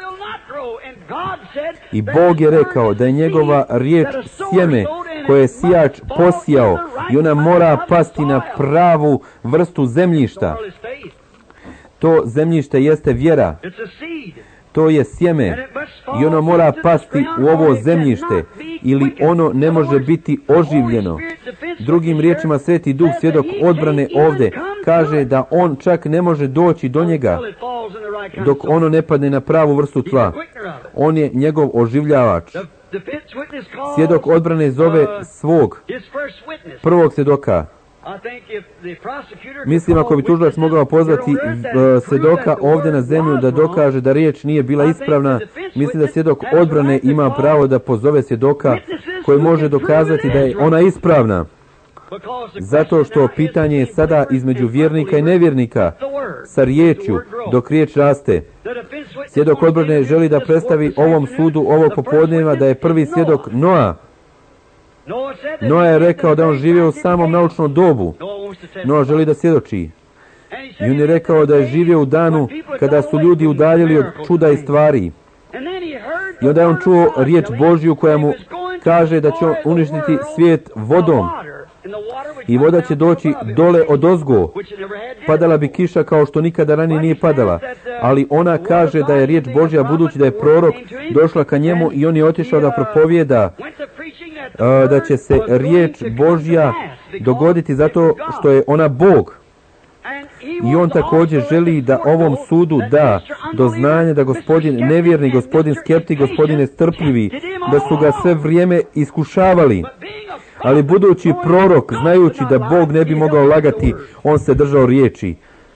I Bog je rekao da je njegova riječ sjeme koje je sijač posijao i ona mora pasti na pravu vrstu zemljišta. To zemljište jeste vjera. To je sjeme i ono mora pasti u ovo zemljište ili ono ne može biti oživljeno. Drugim riječima, Sveti Duh, svjedok odbrane ovdje, kaže da on čak ne može doći do njega dok ono ne padne na pravu vrstu tla. On je njegov oživljavač. Svjedok odbrane zove svog prvog svjedoka. Mislim, ako bi tužilac mogao pozvati uh, svjedoka ovdje na zemlju da dokaže da riječ nije bila ispravna, mislim da svjedok odbrane ima pravo da pozove svjedoka koji može dokazati da je ona ispravna. Zato što pitanje je sada između vjernika i nevjernika sa riječju, dok riječ raste. Svjedok odbrane želi da predstavi ovom sudu ovog popodneva da je prvi svjedok Noa. Noa je rekao da on živio u samom naučnom dobu. Noa želi da svjedoči. I on je rekao da je živio u danu kada su ljudi udaljili od čuda i stvari. I onda je on čuo riječ Božju koja mu kaže da će on uništiti svijet vodom. I voda će doći dole odozgo. Padala bi kiša kao što nikada ranije nije padala. Ali ona kaže da je riječ Božja, budući da je prorok, došla ka njemu i on je otišao da propovijeda da će se riječ Božja dogoditi zato što je ona Bog. I on također želi da ovom sudu da do znanja da gospodin nevjerni, gospodin skeptik, gospodin nestrpljivi, da su ga sve vrijeme iskušavali. Ali budući prorok, znajući da Bog ne bi mogao lagati, on se držao riječi.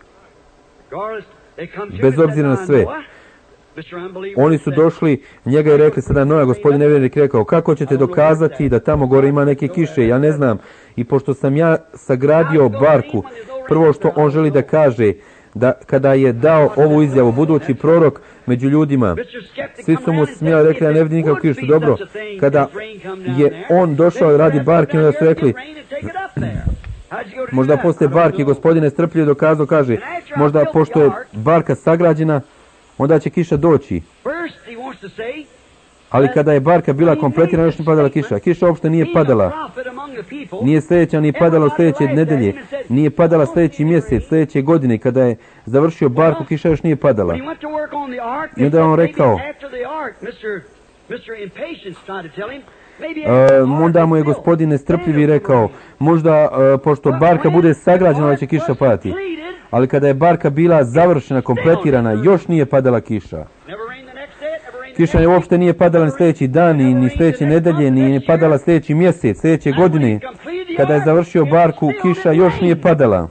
Bez obzira na sve. Oni su došli njega i rekli, sada Noa, gospodin nevjernik, rekao, kako ćete dokazati da tamo gore ima neke kiše? Ja ne znam. I pošto sam ja sagradio barku, prvo što on želi da kaže, da kada je dao ovu izjavu, budući prorok među ljudima, svi su mu smijali, rekli, ja ne vidim nikakvu kišu. Dobro, kada je on došao radi barke, onda su rekli, možda poslije barke, gospodine strpljivo dokazao, kaže, možda pošto je barka sagrađena, onda će kiša doći. Ali kada je barka bila kompletirana, još nije padala kiša. Kiša uopšte nije padala. Nije sljedeća, nije padala sljedeće nedelje. Nije padala sljedeći mjesec, sljedeće godine. Kada je završio barku, kiša još nije padala. I onda je on rekao, Uh, onda mu je gospodin nestrpljivi rekao, možda uh, pošto barka bude sagrađena da će kiša padati. Ali kada je barka bila završena, kompletirana, još nije padala kiša. Kiša je uopšte nije padala ni sljedeći dan, ni, ni sljedeće nedelje, ni nije padala sljedeći mjesec, sljedeće godine. Kada je završio barku, kiša još nije padala.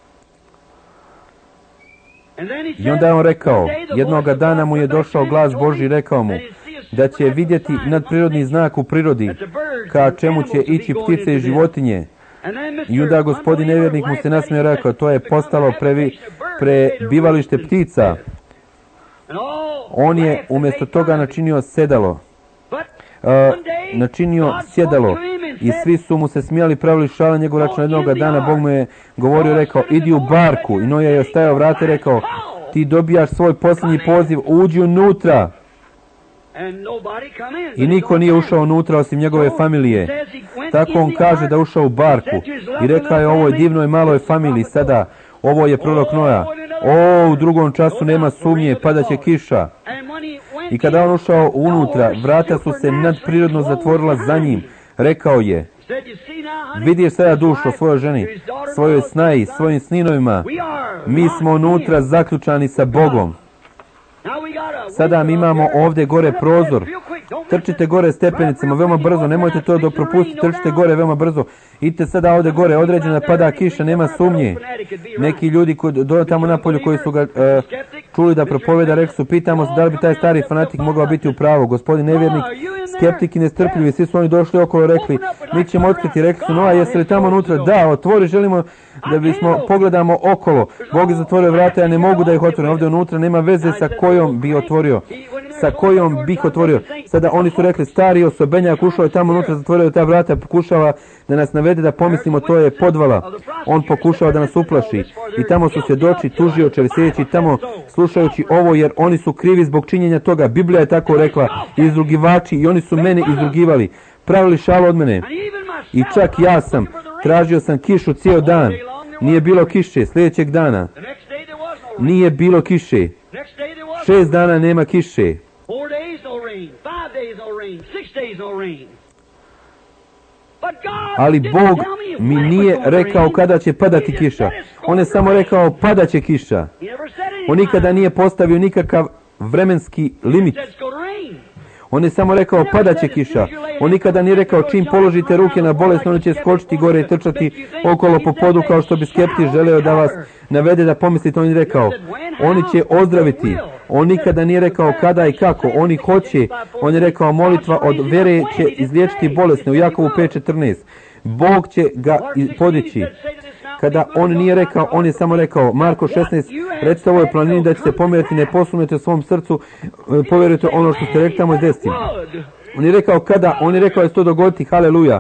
I onda je on rekao, jednoga dana mu je došao glas Božji i rekao mu da će vidjeti nadprirodni znak u prirodi, ka čemu će ići ptice i životinje. I onda gospodin nevjernik mu se nasmije rekao, to je postalo previ, prebivalište ptica. On je umjesto toga načinio sedalo. Uh, načinio sjedalo. I svi su mu se smijali, pravili šale njegov račun. Jednoga dana Bog mu je govorio, rekao, idi u barku. I Noja je ostajao vrata i rekao, ti dobijaš svoj posljednji poziv, uđi unutra. I niko nije ušao unutra osim njegove familije. Tako on kaže da ušao u barku. I rekao je ovoj divnoj maloj familiji sada, ovo je prorok Noja. O, u drugom času nema sumnje, padaće kiša. I kada on ušao unutra, vrata su se nadprirodno zatvorila za njim. Rekao je, vidiš sada dušu o svojoj ženi, svojoj snaji, svojim sinovima. Mi smo unutra zaključani sa Bogom. Sada mi imamo ovdje gore prozor. Trčite gore stepenicama veoma brzo, nemojte to da propustite, trčite gore veoma brzo. Idite sada ovdje gore, određena pada kiša, nema sumnje. Neki ljudi koji dođu tamo na polju koji su ga uh, čuli da propoveda, rekli su, pitamo se da li bi taj stari fanatik mogao biti u pravu. Gospodin nevjernik, skeptik i nestrpljivi, svi su oni došli okolo, rekli, mi ćemo otkriti, rekli su, Noa, jesi li tamo unutra? Da, otvori, želimo da bismo pogledamo okolo. Bog je zatvorio vrata, ja ne mogu da ih otvorim. Ovdje unutra nema veze sa kojom bi otvorio. Sa kojom bih otvorio. Sada oni su rekli, stari osobenjak ušao je tamo unutra, zatvorio ta vrata, pokušava da nas navede da pomislimo to je podvala. On pokušava da nas uplaši. I tamo su svjedoči, tužiočevi, sjedeći tamo, slušajući ovo, jer oni su krivi zbog činjenja toga. Biblija je tako rekla, izrugivači, i oni su mene izrugivali. Pravili šalu od mene. I čak ja sam, tražio sam kišu cijel dan. Nije bilo kiše, sljedećeg dana. Nije bilo kiše. Šest dana nema kiše. Ali Bog mi nije rekao kada će padati kiša. On je samo rekao padaće kiša. On nikada nije postavio nikakav vremenski limit. On je samo rekao padaće kiša. On nikada nije rekao čim položite ruke na bolesno, oni će skočiti gore i trčati okolo po podu kao što bi skeptik želeo da vas navede da pomislite. On je rekao, oni će ozdraviti. On nikada nije rekao kada i kako. Oni hoće. On je rekao molitva od vere će izliječiti bolesne u Jakovu pet četrnaest. Bog će ga podići. Kada on nije rekao, on je samo rekao, Marko šesnaest, recite ovoj planini da će se pomjeriti, ne posumnjete u svom srcu, povjerujte ono što ste rekli tamo i desiti. On je rekao kada, on je rekao da će to dogoditi, haleluja.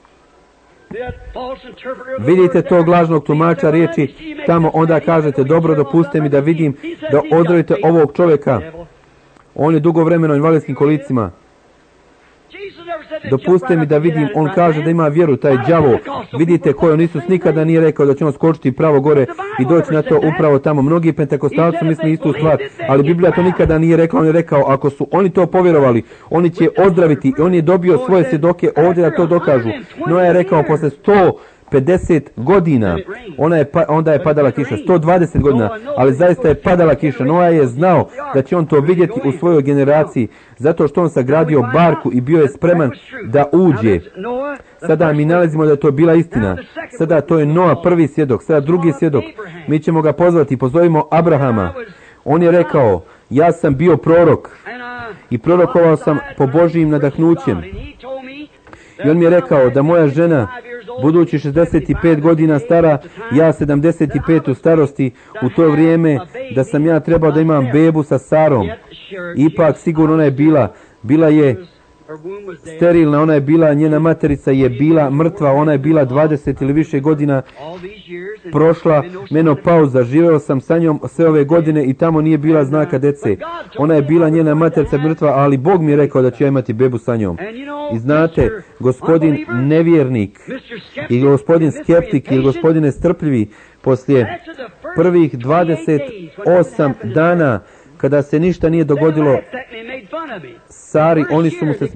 Vidite tog lažnog tumača riječi, tamo onda kažete, dobro, dopustite mi da vidim, da ozdravite ovog čovjeka. On je dugo vremena u invalidskim kolicima. Dopustite mi da vidim, on kaže da ima vjeru, taj đavo. Vidite koji on Isus nikada nije rekao da će on skočiti pravo gore i doći na to upravo tamo. Mnogi pentekostalci misli istu stvar, ali Biblija to nikada nije rekla. On je rekao, ako su oni to povjerovali, oni će ozdraviti. I on je dobio svoje svjedoke ovdje da to dokažu. Noa je rekao, posle sto pedeset godina, ona je pa, onda je padala kiša, sto dvadeset godina, ali zaista je padala kiša. Noa je znao da će on to vidjeti u svojoj generaciji, zato što on sagradio barku i bio je spreman da uđe. Sada mi nalazimo da je to bila istina. Sada to je Noa prvi svjedok, sada drugi svjedok. Mi ćemo ga pozvati, pozovimo Abrahama. On je rekao, ja sam bio prorok i prorokovao sam po Božijim nadahnućem. I on mi je rekao da moja žena, budući šezdeset pet godina stara, ja sedamdeset pet u starosti, u to vrijeme da sam ja trebao da imam bebu sa Sarom. Ipak sigurno ona je bila, bila je sterilna, ona je bila, njena materica je bila mrtva, ona je bila dvadeset ili više godina prošla menopauza, živeo sam sa njom sve ove godine i tamo nije bila znaka dece. Ona je bila, njena materica mrtva, ali Bog mi je rekao da ću ja imati bebu sa njom. I znate, gospodin nevjernik i gospodin skeptik i gospodin nestrpljivi, poslije prvih dvadeset osam dana kada se ništa nije dogodilo Sari, oni su mu se...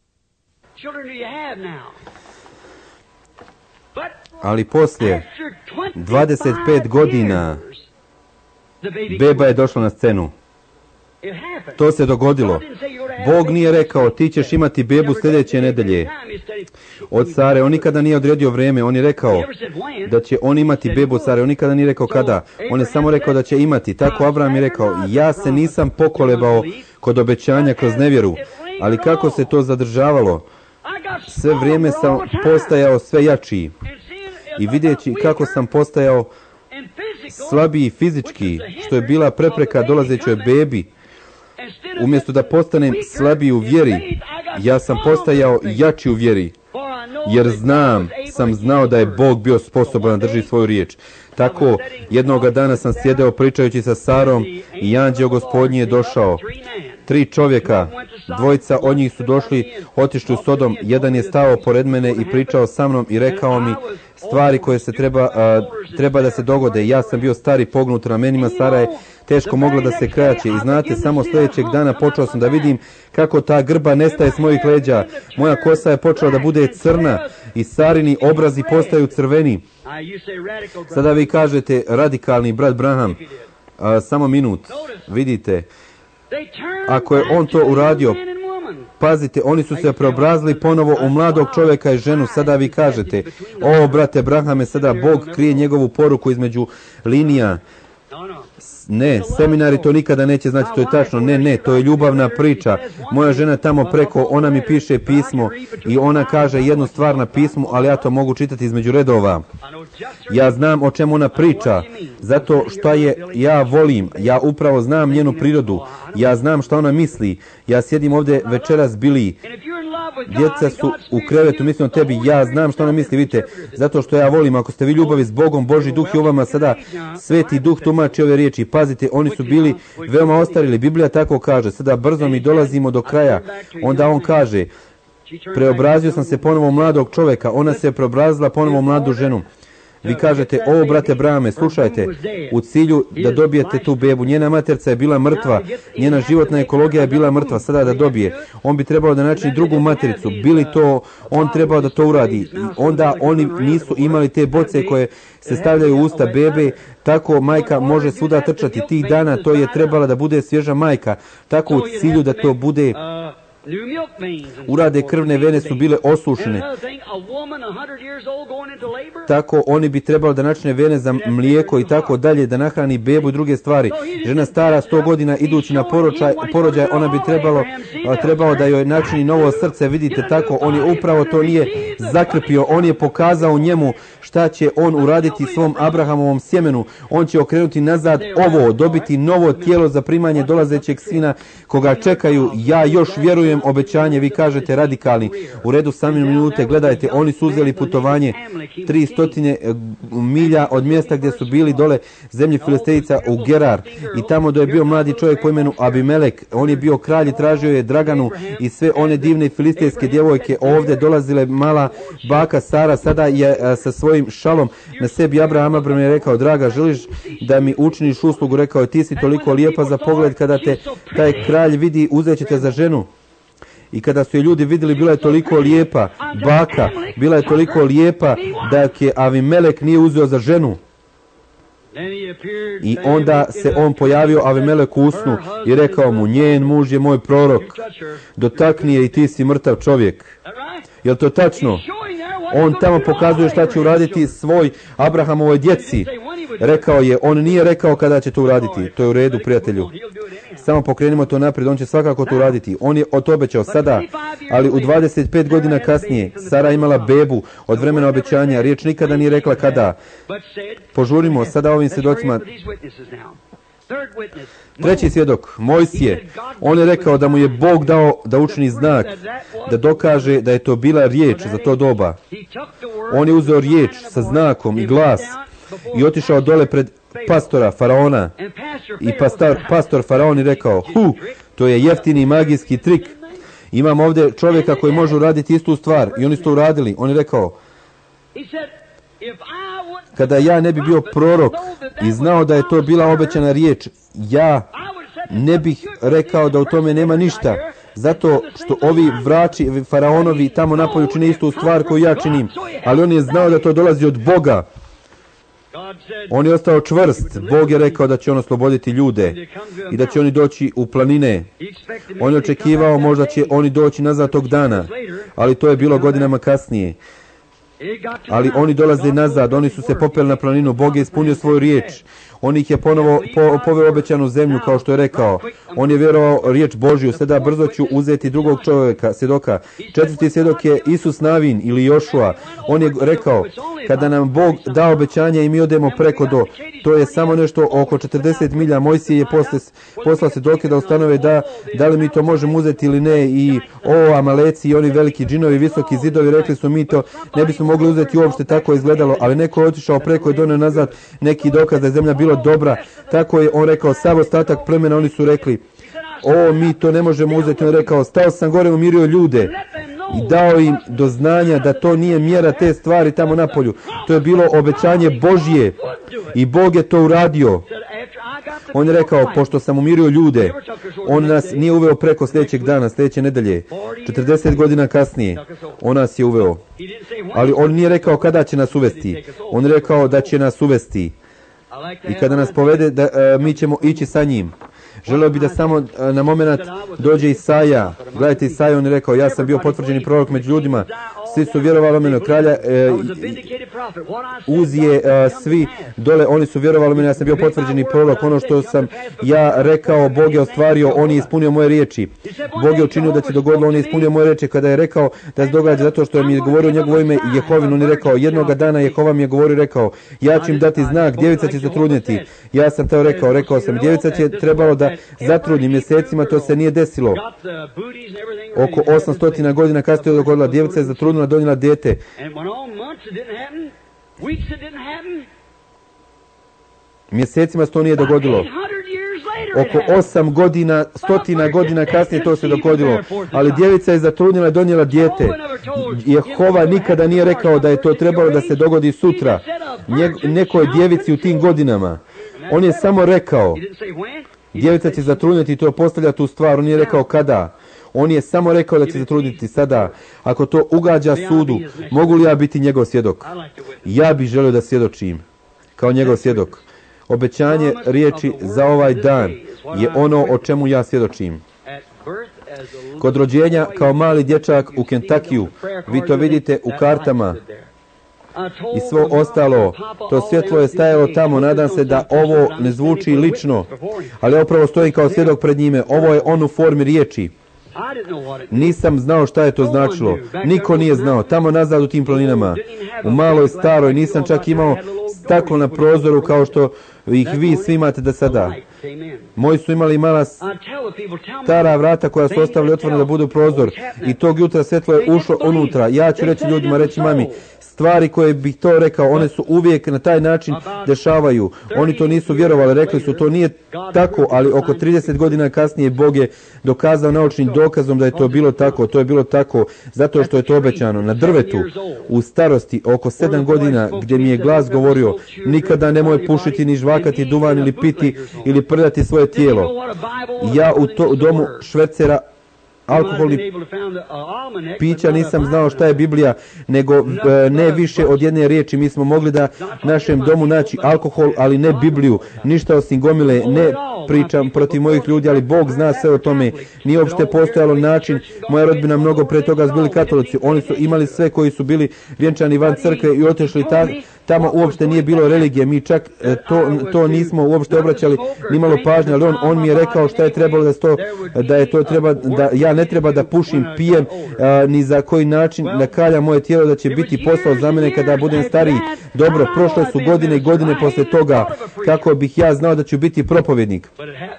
Ali poslije dvadeset pet godina beba je došla na scenu. To se dogodilo. Bog nije rekao, ti ćeš imati bebu sljedeće nedelje. Od Sare, on nikada nije odredio vrijeme, on je rekao da će on imati bebu od Sare, on nikada nije rekao kada. On je samo rekao da će imati. Tako Abraham je rekao, ja se nisam pokolebao kod obećanja kroz nevjeru, ali kako se to zadržavalo? Sve vrijeme sam postajao sve jačiji i vidjeći kako sam postajao slabiji fizički, što je bila prepreka dolazećoj bebi. Umjesto da postanem slabiji u vjeri, ja sam postajao jači u vjeri, jer znam, sam znao da je Bog bio sposoban da drži svoju riječ. Tako, jednoga dana sam sjedeo pričajući sa Sarom i anđeo Gospodnji je došao. Tri čovjeka, dvojica od njih su došli, otišli u Sodom, jedan je stao pored mene i pričao sa mnom i rekao mi stvari koje se treba, a, treba da se dogode. Ja sam bio stari pognut ramenima, Sara je teško mogla da se kraće i znate, samo sljedećeg dana počeo sam da vidim kako ta grba nestaje s mojih leđa. Moja kosa je počela da bude crna i Sarini obrazi postaju crveni. Sada vi kažete, radikalni brat Branham, a, samo minut, vidite, ako je on to uradio, pazite, oni su se preobrazili ponovo u mladog čovjeka i ženu. Sada vi kažete, o brate Branhame, sada Bog krije njegovu poruku između linija. Ne, seminari to nikada neće znati, to je tačno. Ne, ne, to je ljubavna priča. Moja žena tamo preko, ona mi piše pismo i ona kaže jednu stvar na pismu, ali ja to mogu čitati između redova. Ja znam o čemu ona priča, zato što je ja volim, ja upravo znam njenu prirodu, ja znam što ona misli. Ja sjedim ovdje večeras, Bili, djeca su u krevetu, mislim o tebi, ja znam što ona misli, vidite, zato što ja volim. Ako ste vi ljubavi s Bogom, Božji duh je u vama sada, Sveti duh tumači ove riječi. Pazite, oni su bili veoma ostarili, Biblija tako kaže. Sada brzo mi dolazimo do kraja. Onda on kaže, preobrazio sam se ponovo mladog čovjeka, ona se preobrazila ponovo mladu ženu. Vi kažete, o brate Brahme, slušajte, u cilju da dobijete tu bebu, njena materca je bila mrtva, njena životna ekologija je bila mrtva, sada da dobije. On bi trebao da načini drugu matericu, bili to, on trebao da to uradi. I onda oni nisu imali te boce koje se stavljaju u usta bebe, tako majka može svuda trčati. Tih dana to je trebala da bude svježa majka, tako u cilju da to bude urade, krvne vene su bile osušene. Tako oni bi trebali da načine vene za mlijeko i tako dalje, da nahrani bebu i druge stvari. Žena stara sto godina idući na poročaj, porođaj, ona bi trebalo, trebalo da joj načini novo srce, vidite tako, on je upravo to nije zakrpio, on je pokazao njemu šta će on uraditi svom Abrahamovom sjemenu. On će okrenuti nazad ovo, dobiti novo tijelo za primanje dolazećeg sina koga čekaju. Ja još vjerujem obećanje, vi kažete radikalni. U redu sami minute, gledajte, oni su uzeli putovanje tri stotine milja od mjesta gdje su bili dole zemlji Filistejica u Gerar. I tamo da je bio mladi čovjek po imenu Abimelek. On je bio kralj i tražio je Draganu i sve one divne filistejske djevojke. Ovdje dolazile mala baka Sara, sada je a, sa svojim šalom na sebi. Abraham Abraham je rekao, draga, želiš da mi učiniš uslugu? Rekao je, ti si toliko lijepa za pogled, kada te taj kralj vidi, uzet će te za ženu. I kada su je ljudi vidjeli, bila je toliko lijepa baka, bila je toliko lijepa da je Avimelek nije uzeo za ženu. I onda se on pojavio Avimelek u snu i rekao mu, njen muž je moj prorok, dotakni je i ti si mrtav čovjek. Je li to tačno? On tamo pokazuje šta će uraditi svoj Abrahamovoj djeci. Rekao je, on nije rekao kada će to uraditi. To je u redu, prijatelju. Samo pokrenimo to naprijed, on će svakako to uraditi. On je to obećao sada, ali u dvadeset pet godina kasnije Sara imala bebu od vremena obećanja. Riječ nikada nije rekla kada. Požurimo sada ovim svjedocima. Treći svjedok, Mojsije, on je rekao da mu je Bog dao da učini znak, da dokaže da je to bila riječ za to doba. On je uzeo riječ sa znakom i glas i otišao dole pred pastora Faraona. I pastor, pastor Faraon je rekao, hu, to je jeftini magijski trik. Imam ovdje čovjeka koji može uraditi istu stvar. I oni su to uradili. On je rekao, kada ja ne bi bio prorok i znao da je to bila obećana riječ, ja ne bih rekao da u tome nema ništa. Zato što ovi vrači Faraonovi tamo napolju čine istu stvar koju ja činim. Ali on je znao da to dolazi od Boga. On je ostao čvrst. Bog je rekao da će on osloboditi ljude i da će oni doći u planine. On je očekivao možda će oni doći nazad tog dana, ali to je bilo godinama kasnije. Ali oni dolaze nazad, oni su se popeli na planinu, Bog je ispunio svoju riječ. On ih je ponovo po, poveo obećanu zemlju, kao što je rekao. On je vjerovao riječ Božju. Sada brzo ću uzeti drugog čovjeka, svjedoka. Četvrti svjedok je Isus Navin ili Jošua. On je rekao, kada nam Bog da obećanje i mi odemo preko do, to je samo nešto oko četrdeset milja. Mojsije je posle, poslao svjedoke da ustanove da, da li mi to možemo uzeti ili ne. I o, Amaleci i oni veliki džinovi, visoki zidovi, rekli su mi to ne bismo mogli uzeti uopšte, tako je izgledalo. Ali neko je otišao preko i donio nazad neki dokaz da je zemlja bilo dobra. Tako je on rekao, sav ostatak plemena, oni su rekli, o, mi to ne možemo uzeti. On je rekao, stao sam gore, umirio ljude i dao im do znanja da to nije mjera te stvari tamo napolju. To je bilo obećanje Božje i Bog je to uradio. On je rekao, pošto sam umirio ljude, on nas nije uveo preko sljedećeg dana, sljedeće nedelje, četrdeset godina kasnije, on nas je uveo. Ali on nije rekao kada će nas uvesti, on je rekao da će nas uvesti. I kada nas povede, da, a, mi ćemo ići sa njim. Želeo bi da samo a, na moment dođe Isaja. Gledajte, Isaja, on je rekao, ja sam bio potvrđeni prorok među ljudima. svi su vjerovali mene, kralja e, Uzije, e, svi dole, oni su vjerovali mene, ja sam bio potvrđeni prorok, ono što sam ja rekao, Bog je ostvario, on je ispunio moje riječi. Bog je učinio da se dogodilo, on je ispunio moje riječi kada je rekao da se događa zato što je mi je govorio njegovo ime Jehovin, on je rekao, jednoga dana Jehova mi je govorio, rekao, ja ću im dati znak, djevica će se trudnjeti. Ja sam to rekao, rekao sam, djevica će trebalo da zatrudnji mjesecima, to se nije desilo. Oko osamsto godina kasnije je dogodila, djevica je zatrudnila, donijela dijete. Mjesecima se to nije dogodilo. Oko osam godina, stotina godina kasnije to se dogodilo. Ali djevica je zatrudnila i donijela dijete. Jehova nikada nije rekao da je to trebalo da se dogodi sutra. Nekoj djevici u tim godinama. On je samo rekao, djevica će zatrudniti i to postavlja tu stvar. On nije rekao kada. On je samo rekao da će zatrudniti sada. Ako to ugađa sudu, mogu li ja biti njegov svjedok? Ja bih želio da svjedočim kao njegov svjedok. Obećanje riječi za ovaj dan je ono o čemu ja svjedočim. Kod rođenja kao mali dječak u Kentakiju, vi to vidite u kartama i svo ostalo, to svjetlo je stajalo tamo. Nadam se da ovo ne zvuči lično, ali upravo stojim kao svjedok pred njime. Ovo je on u formi riječi. Nisam znao šta je to značilo. Niko nije znao. Tamo nazad u tim planinama, u maloj staroj, nisam čak imao staklo na prozoru kao što ih vi svi imate da sada. Moji su imali mala stara vrata koja su ostavili otvorena da budu prozor i tog jutra svjetlo je ušlo unutra. Ja ću reći ljudima, reći mami, stvari koje bih to rekao, one su uvijek na taj način dešavaju. Oni to nisu vjerovali, rekli su to nije tako, ali oko trideset godina kasnije Bog je dokazao naučnim dokazom da je to bilo tako. To je bilo tako zato što je to obećano. Na drvetu u starosti oko sedam godina gdje mi je glas govorio, nikada nemoj pušiti ni žvakati duvan ili piti ili prdati svoje tijelo. Ja u, to, u domu švercera alkoholni pića nisam znao šta je Biblija, nego e, ne više od jedne riječi. Mi smo mogli da našem domu naći alkohol, ali ne Bibliju, ništa osim gomile. Ne pričam protiv mojih ljudi, ali Bog zna sve o tome. Nije uopšte postojalo način. Moja rodbina mnogo pre toga su bili katolici. Oni su imali sve koji su bili vjenčani van crkve i otišli ta, tamo uopšte nije bilo religije. Mi čak e, to, to nismo uopšte obraćali ni malo pažnje, ali on, on mi je rekao šta je trebalo da, sto, da je to treba, da ja ne treba da pušim, pijem, a, ni za koji način da kaljam moje tijelo, da će biti posao za mene kada budem stariji. Dobro, prošle su godine i godine posle toga, kako bih ja znao da ću biti propovjednik.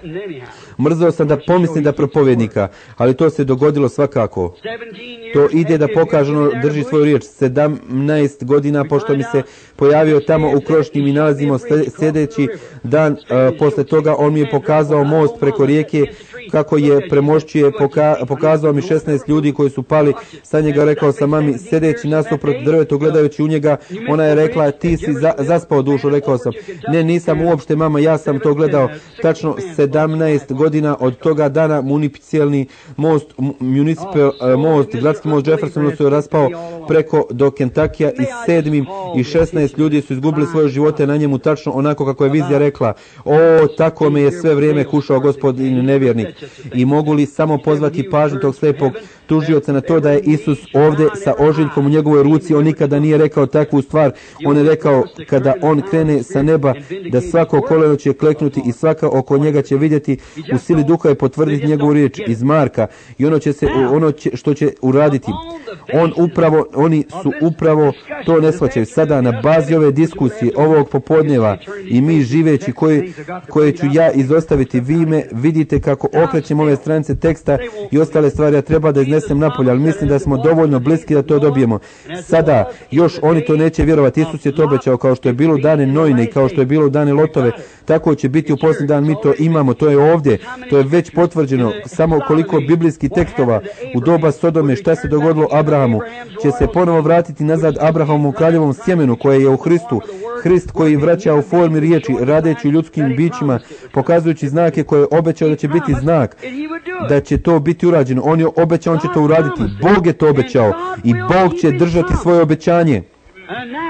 Mrzao sam da pomislim da propovjednika, ali to se dogodilo svakako. To ide da pokaže, ono drži svoju riječ. sedamnaest godina pošto mi se pojavio tamo u Krošnji i nalazimo sljedeći dan a, posle toga on mi je pokazao most preko rijeke kako je premošćuje, poka, pokazao mi šesnaest ljudi koji su pali sa njega. Rekao sam mami, sedeći nasuprot drvetu gledajući u njega, ona je rekla, ti si za, zaspao dušu. Rekao sam, ne, nisam uopšte mama, ja sam to gledao. Tačno sedamnaest godina od toga dana municipalni most, municipal most, gradski most Jefferson se raspao preko do Kentakija i sedmim i šesnaest ljudi su izgubili svoje živote na njemu, tačno onako kako je vizija rekla. O, tako me je sve vrijeme kušao gospodin nevjernik. I mogu li samo pozvati pažnju tog slepog tužioca na to da je Isus ovdje sa ožiljkom u njegovoj ruci. On nikada nije rekao takvu stvar. On je rekao kada on krene sa neba da svako koleno će kleknuti i svaka oko njega će vidjeti u sili duha i potvrditi njegovu riječ iz Marka. I ono će se ono će, što će uraditi. On upravo oni su upravo to ne shvaćaju. Sada na bazi ove diskusije ovog popodneva i mi živeći koje, koje ću ja izostaviti, vi me vidite kako okrećem ove stranice teksta i ostale stvari, ja treba da iznesem napolje, ali mislim da smo dovoljno bliski da to dobijemo. Sada, još oni to neće vjerovati. Isus je to obećao, kao što je bilo u dane Nojne i kao što je bilo u dane Lotove, tako će biti u posljednji dan. Mi to imamo, to je ovdje, to je već potvrđeno. Samo koliko biblijskih tekstova u doba Sodome, šta se dogodilo Abrahamu, će se ponovo vratiti nazad Abrahamu u kraljevom sjemenu koje je u Hristu. Hrist koji vraća u formi riječi, radeći ljudskim bićima, pokazujući znake koje je obećao da će biti znak, da će to biti urađeno. On je obećao, on će to uraditi. Bog je to obećao i Bog će držati svoje obećanje.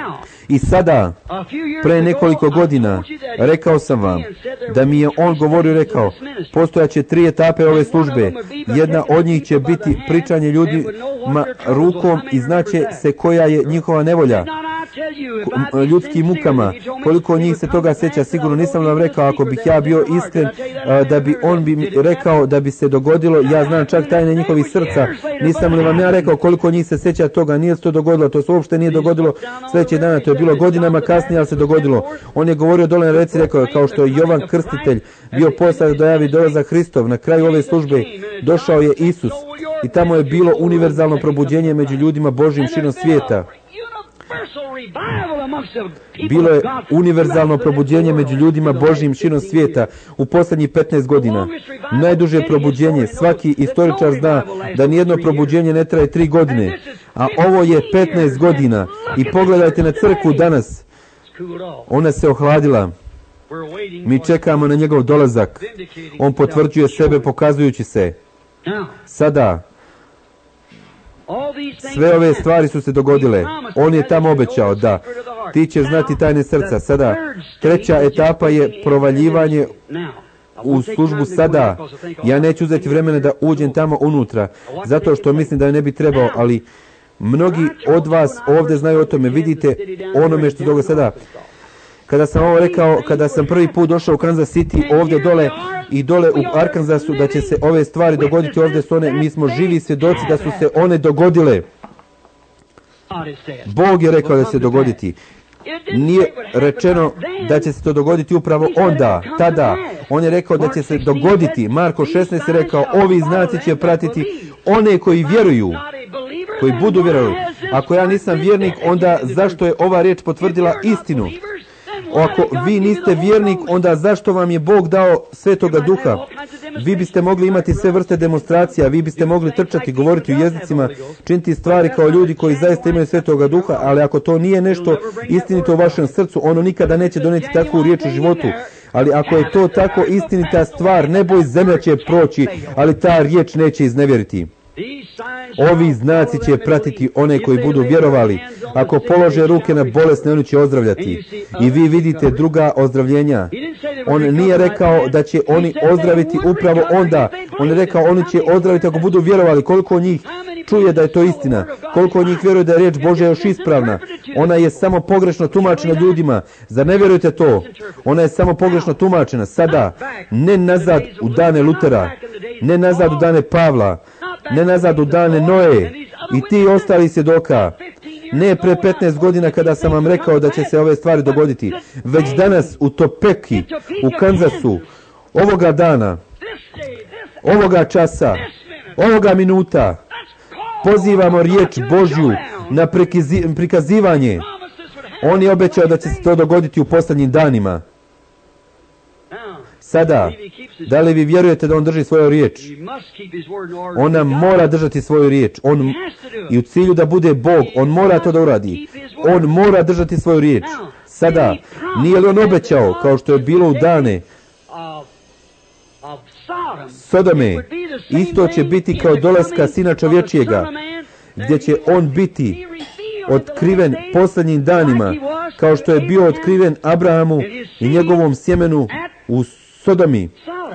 I sada, pre nekoliko godina, rekao sam vam da mi je on govorio, rekao, postojaće tri etape ove službe. Jedna od njih će biti pričanje ljudima rukom i znaće se koja je njihova nevolja ljudskim mukama. Koliko njih se toga sjeća, sigurno nisam vam rekao. Ako bih ja bio iskren, da bi on bi mi rekao da bi se dogodilo. Ja znam čak tajne njihovih srca. Nisam li vam ja rekao koliko njih se sjeća toga? Nije se to dogodilo, to se uopšte nije dogodilo sljedećeg dana, to je bilo godinama kasnije, ali se dogodilo. On je govorio dole na reci, rekao je, kao što je Jovan Krstitelj bio poslat da dojavi dolazak Hristov, na kraju ove službe došao je Isus i tamo je bilo univerzalno probuđenje među ljudima Božjim širom svijeta. Bilo je univerzalno probuđenje među ljudima Božjim širom svijeta u posljednjih petnaest godina. Najduže probuđenje. Svaki istoričar zna da nijedno probuđenje ne traje tri godine. A ovo je petnaest godina. I pogledajte na crkvu danas. Ona se ohladila. Mi čekamo na njegov dolazak. On potvrđuje sebe pokazujući se. Sada, sve ove stvari su se dogodile. On je tamo obećao da ti ćeš znati tajne srca. Sada, treća etapa je provaljivanje u službu sada. Ja neću uzeti vremena da uđem tamo unutra, zato što mislim da ne bi trebao, ali mnogi od vas ovdje znaju o tome. Vidite onome što doga sada. Kada sam ovo rekao, kada sam prvi put došao u Kansas City, ovdje dole i dole u Arkansasu, da će se ove stvari dogoditi, ovdje su one, mi smo živi svjedoci da su se one dogodile. Bog je rekao da će se dogoditi. Nije rečeno da će se to dogoditi upravo onda, tada. On je rekao da će se dogoditi. Marko šesnaest je rekao, ovi znaci će pratiti one koji vjeruju, koji budu vjerovali. Ako ja nisam vjernik, onda zašto je ova riječ potvrdila istinu? Ako vi niste vjernik, onda zašto vam je Bog dao Svetoga Duha? Vi biste mogli imati sve vrste demonstracija, vi biste mogli trčati, govoriti u jezicima, činiti stvari kao ljudi koji zaista imaju Svetoga Duha, ali ako to nije nešto istinito u vašem srcu, ono nikada neće donijeti takvu riječ u životu. Ali ako je to tako istinita stvar, nebo i zemlja će proći, ali ta riječ neće iznevjeriti. Ovi znaci će pratiti one koji budu vjerovali. Ako polože ruke na bolesne, oni će ozdravljati. I vi vidite druga ozdravljenja. On nije rekao da će oni ozdraviti upravo onda. On je rekao oni će ozdraviti ako budu vjerovali. Koliko njih čuje da je to istina? Koliko njih vjeruje da je riječ Božja još ispravna? Ona je samo pogrešno tumačena ljudima. Zar ne vjerujete to? Ona je samo pogrešno tumačena. Sada, ne nazad u dane Lutera, ne nazad u dane Pavla, ne nazad u dane Noe i ti ostali svjedoka. Ne pre petnaest godina kada sam vam rekao da će se ove stvari dogoditi, već danas u Topeki, u Kansasu, ovoga dana, ovoga časa, ovoga minuta, pozivamo riječ Božju na prikazivanje. On je obećao da će se to dogoditi u posljednjim danima. Sada, da li vi vjerujete da on drži svoju riječ? Ona mora držati svoju riječ. On, i u cilju da bude Bog, on mora to da uradi. On mora držati svoju riječ. Sada, nije li on obećao, kao što je bilo u dane Sodome, isto će biti kao dolaska Sina čovječijega, gdje će on biti otkriven posljednjim danima, kao što je bio otkriven Abrahamu i njegovom sjemenu u Sodomi.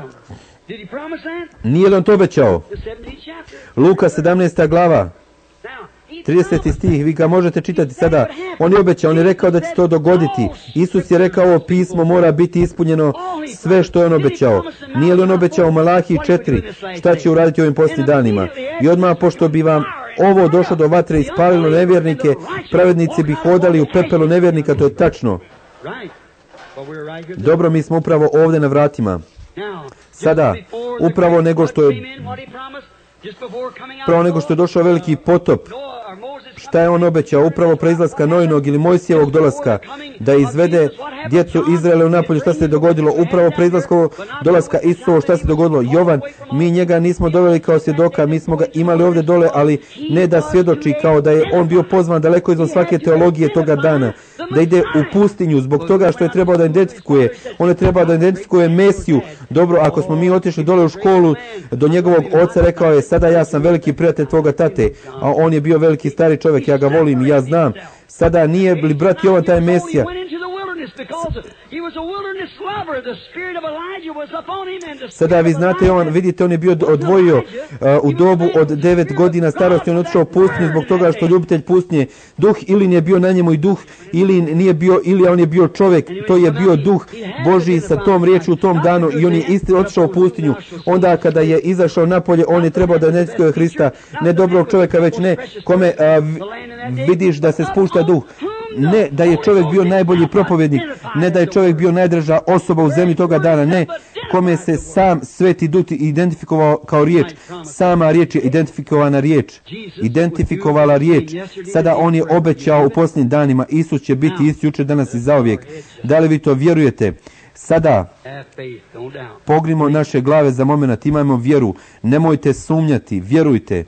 Nije li on to obećao? Luka sedamnaesta glava, trideseti stih, vi ga možete čitati sada. On je obećao, on je rekao da će to dogoditi. Isus je rekao, ovo pismo mora biti ispunjeno sve što je on obećao. Nije li on obećao u Malahiji četiri šta će uraditi ovim posljednjim danima? I odmah, pošto bi vam ovo došlo do vatre i spalilo nevjernike, pravednici bi hodali u pepelu nevjernika, to je tačno. Dobro, mi smo upravo ovdje na vratima. Sada, upravo nego što je Pravo nego što je došao veliki potop, šta je on obećao? Upravo pre izlaska Nojinog ili Mojsijevog dolaska, da izvede djecu Izraela u napolju. Šta se dogodilo? Upravo pre izlaska dolaska Isusovo, šta se dogodilo? Jovan, mi njega nismo doveli kao svjedoka, mi smo ga imali ovdje dole, ali ne da svjedoči, kao da je on bio pozvan daleko izvan svake teologije toga dana, da ide u pustinju zbog toga što je trebao da identifikuje. On je trebao da identifikuje Mesiju. Dobro, ako smo mi otišli dole u školu do njegovog oca, rekao je, sada ja sam veliki prijatelj tvoga tate, a on je bio veliki stari čovjek, ja ga volim i ja znam Sada nije li brat Jovan taj Mesija? Sada vi znate, Jovan, vidite, on je bio odvojio uh, u dobu od devet godina starosti, on je otišao u pustinju zbog toga što ljubitelj pustinje, duh ili nije bio na njemu i duh, ili nije bio, ili on je bio čovjek, to je bio duh Božji sa tom riječju u tom danu i on je isti otišao u pustinju. Onda kada je izašao napolje, on je trebao da identifikuje Hrista, ne dobrog čovjeka, već ne kome uh, vidiš da se spušta duh. Ne da je čovjek bio najbolji propovjednik, ne da je čovjek bio najdraža osoba u zemlji toga dana, ne, kome se sam Sveti Duh identifikovao kao riječ. Sama riječ je identifikovana riječ, identifikovala riječ. Sada on je obećao u posljednjim danima, Isus će biti isti jučer, danas i zauvijek. Da li vi to vjerujete? Sada pognimo naše glave za moment, imajmo vjeru, nemojte sumnjati, vjerujte.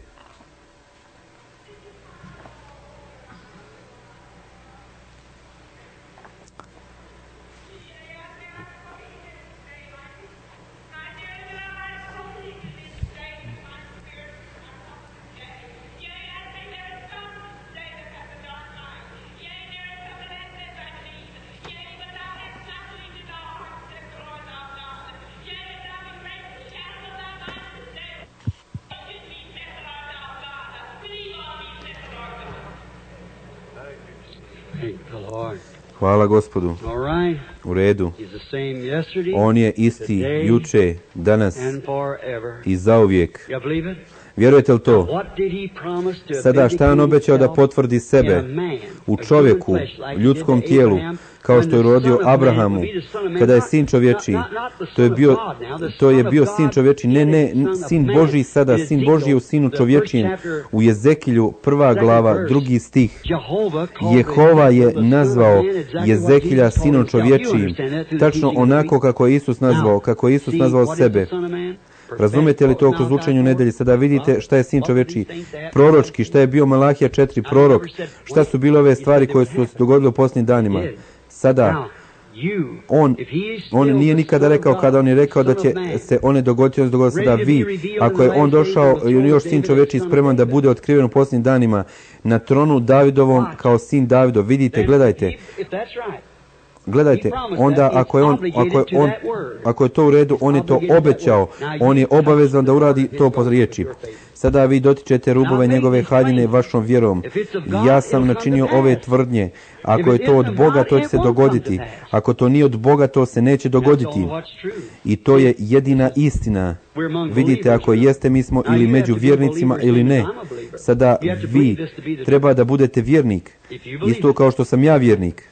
Hvala Gospodu. U redu. On je isti juče, danas i zauvijek. Vjerujete li to? Sada šta on obećao da potvrdi sebe u čovjeku, ljudskom tijelu, kao što je rodio Abrahamu, kada je sin čovječiji. To je bio, to je bio sin čovječiji, ne, ne, sin Božji sada, sin Božji je u sinu čovječijem. U Jezekilju prva glava, drugi stih. Jehova je nazvao Jezekilja sinom čovječijim, tačno onako kako je Isus nazvao, kako je Isus nazvao sebe. Razumijete li to kroz učenju nedelje? Sada vidite šta je sin čovječiji. Proročki, šta je bio Malahija četiri, prorok, šta su bile ove stvari koje su se dogodile u posljednjim danima. Sada, on, on nije nikada rekao, kada on je rekao da će se one dogoditi, on se dogoditi. Sada vi, ako je on došao, još sin čovječiji spreman da bude otkriven u posljednjim danima na tronu Davidovom kao sin Davidov, vidite, gledajte. Gledajte, onda ako je on, ako je on, ako je to u redu, on je to obećao, on je obavezan da uradi to po riječi. Sada vi dotičete rubove njegove haljine vašom vjerom. Ja sam načinio ove tvrdnje. Ako je to od Boga, to će se dogoditi. Ako to nije od Boga, to se neće dogoditi. I to je jedina istina. Vidite, ako jeste, mi smo ili među vjernicima ili ne. Sada vi treba da budete vjernik. Isto kao što sam ja vjernik.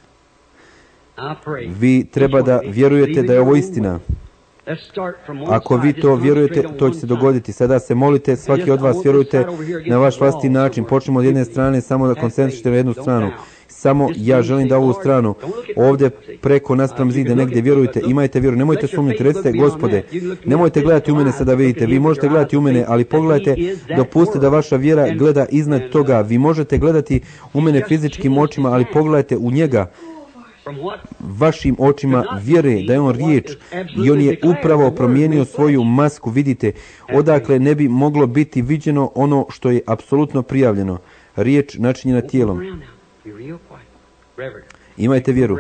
Vi treba da vjerujete da je ovo istina. Ako vi to vjerujete, to će se dogoditi. Sada se molite, svaki od vas vjerujte na vaš vlastiti način. Počnemo od jedne strane, samo da koncentrišite na jednu stranu. Samo ja želim da ovu stranu, ovdje preko naspram zida negdje vjerujte, imajte vjeru, nemojte sumnjati, recite Gospode, nemojte gledati u mene sada vidite, vi možete gledati u mene, ali pogledajte, dopustite da vaša vjera gleda iznad toga. Vi možete gledati u mene fizičkim očima, ali pogledajte u njega. Vašim očima vjere da je on riječ i on je upravo promijenio svoju masku, vidite, odakle ne bi moglo biti viđeno ono što je apsolutno prijavljeno, riječ načinjena tijelom. Imajte vjeru.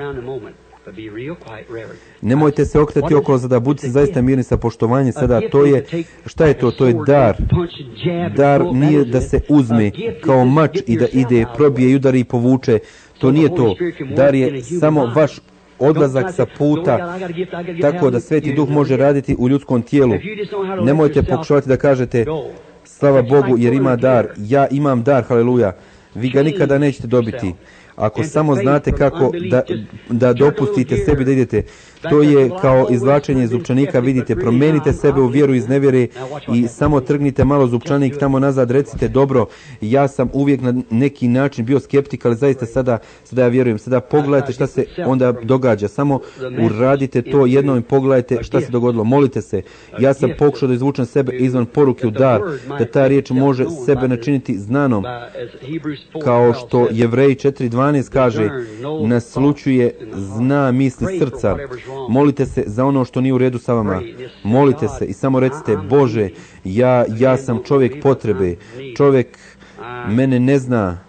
Nemojte se okretati okolo, za da budite zaista mirni sa poštovanjem. Sada to je, šta je to? To je dar. Dar nije da se uzme kao mač i da ide, probije i udari i povuče. To nije to. Dar je samo vaš odlazak sa puta, tako da Sveti Duh može raditi u ljudskom tijelu. Nemojte pokušavati da kažete slava Bogu jer ima dar. Ja imam dar, haleluja. Vi ga nikada nećete dobiti. Ako samo znate kako da, da dopustite sebi da idete, to je kao izvlačenje zupčanika, vidite, promenite sebe u vjeru iz nevjere i samo trgnite malo zupčanik tamo nazad, recite dobro, ja sam uvijek na neki način bio skeptik, ali zaista sada, sada ja vjerujem, sada pogledajte šta se onda događa, samo uradite to jednom i pogledajte šta se dogodilo, molite se, ja sam pokušao da izvučem sebe izvan poruke u dar, da ta riječ može sebe načiniti znanom, kao što Jevreji četiri dvanaest kaže, naslućuje, zna misli srca. Molite se za ono što nije u redu sa vama. Molite se i samo recite, Bože, ja, ja sam čovjek potrebe. Čovjek mene ne zna.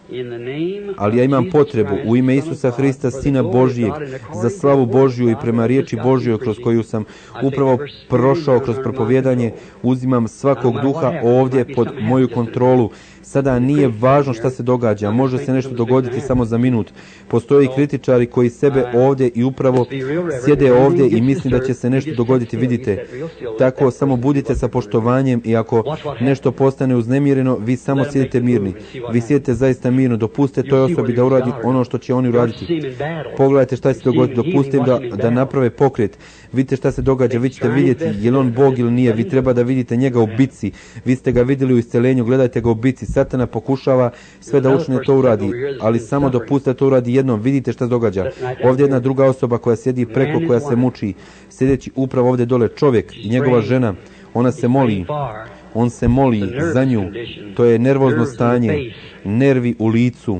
Ali ja imam potrebu u ime Isusa Hrista, Sina Božijeg, za slavu Božju i prema riječi Božjoj kroz koju sam upravo prošao kroz propovijedanje, uzimam svakog duha ovdje pod moju kontrolu. Sada nije važno šta se događa, može se nešto dogoditi samo za minut. Postoje kritičari koji sebe ovdje i upravo sjede ovdje i misli da će se nešto dogoditi, vidite. Tako samo budite sa poštovanjem i ako nešto postane uznemireno, vi samo sjedite mirni. Vi sjedite zaista mirno, dopustite toj osobi da uradi ono što će oni uraditi. Pogledajte šta se dogodi, dopustite im da, da naprave pokret. Vidite šta se događa, vi ćete vidjeti je li on Bog ili nije. Vi treba da vidite njega u bici. Vi ste ga vidjeli u isceljenju, gledajte ga u bici. Satana pokušava sve da učine to uradi, ali samo dopustite to uradi jednom. Vidite šta se događa. Ovdje jedna druga osoba koja sjedi preko, koja se muči, sjedeći upravo ovdje dole, čovjek i njegova žena, ona se moli. On se moli za nju. To je nervozno stanje, nervi u licu.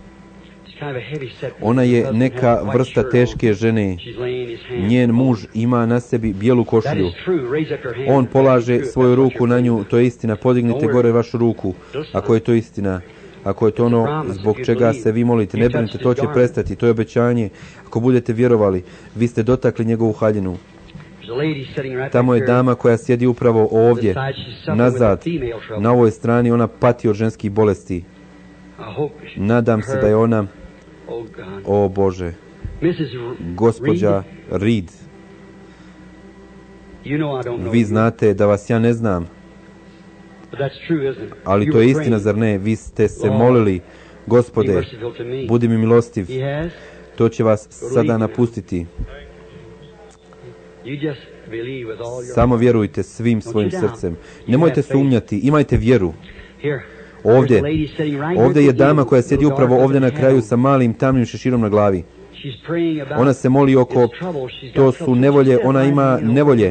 Ona je neka vrsta teške žene. Njen muž ima na sebi bijelu košulju. On polaže svoju ruku na nju, to je istina. Podignite gore vašu ruku, ako je to istina. Ako je to ono zbog čega se vi molite, ne brinite, to će prestati, to je obećanje. Ako budete vjerovali, vi ste dotakli njegovu haljinu. Tamo je dama koja sjedi upravo ovdje, nazad, na ovoj strani, ona pati od ženskih bolesti. Nadam se da je ona, o Bože, gospođa Reed. Vi znate da vas ja ne znam, ali to je istina, zar ne? Vi ste se molili, Gospode, budi mi milostiv, to će vas sada napustiti. Samo vjerujte svim svojim srcem. Nemojte sumnjati, imajte vjeru. Ovdje, ovdje je dama koja sjedi upravo ovdje na kraju sa malim tamnim šeširom na glavi. Ona se moli oko, to su nevolje, ona ima nevolje.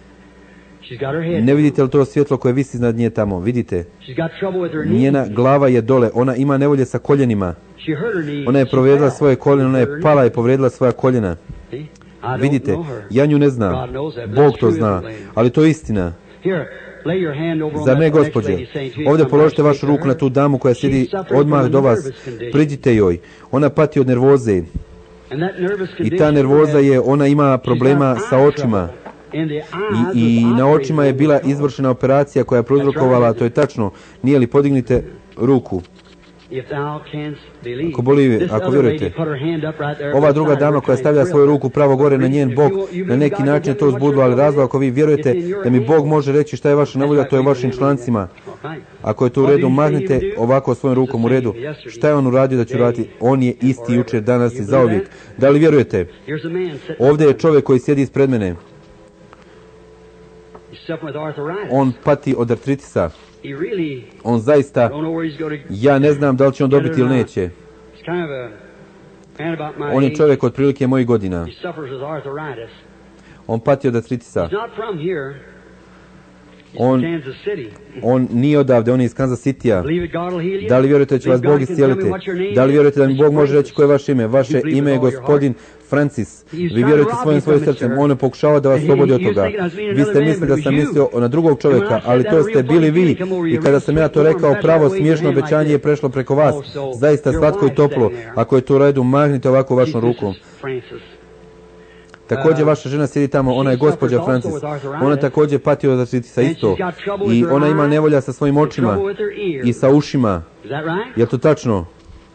Ne vidite li to svjetlo koje visi iznad nje tamo? Vidite? Njena glava je dole, ona ima nevolje sa koljenima. Ona je povrijedila svoje koljeno, ona je pala i povrijedila svoja koljena. Vidite, ja nju ne znam, Bog to zna, ali to je istina. Zar ne, gospođe? Ovdje položite vašu ruku na tu damu koja sjedi odmah do vas, priđite joj, ona pati od nervoze. I ta nervoza je, ona ima problema sa očima. I, I na očima je bila izvršena operacija koja je prouzrokovala, to je tačno, nije li, podignite ruku. Ako boli, ako vjerujete, ova druga dama koja stavlja svoju ruku pravo gore na njen bok, na neki način je to uzbudilo, ali razlog, ako vi vjerujete da mi Bog može reći šta je vaša nevolja, to je u vašim člancima. Ako je to u redu, mahnite ovako svojom rukom u redu. Šta je on uradio da će uraditi? On je isti jučer, danas i zauvijek. Da li vjerujete? Ovdje je čovjek koji sjedi ispred mene. On pati od artritisa. On zaista, ja ne znam da li će on dobiti ili neće. On je čovjek od prilike mojih godina. On pati od artritisa. On, on nije odavde, on je iz Kansas Citya. Da li vjerujete da će vas Bog iscijeliti? Da li vjerujete da mi Bog može reći koje je vaše ime? Vaše ime je gospodin Francis. Vi vjerujete svojim svojim srcem. On je pokušao da vas slobodi od toga. Vi ste mislili da sam mislio na drugog čovjeka, ali to ste bili vi. I kada sam ja to rekao, pravo smiješno obećanje je prešlo preko vas. Zaista slatko i toplo. Ako je to u redu, mahnite ovako vašom rukom. Također vaša žena sjedi tamo, ona je gospođa Francis. Ona također pati od artritisa isto. I ona ima nevolja sa svojim očima i sa ušima. Je li to tačno?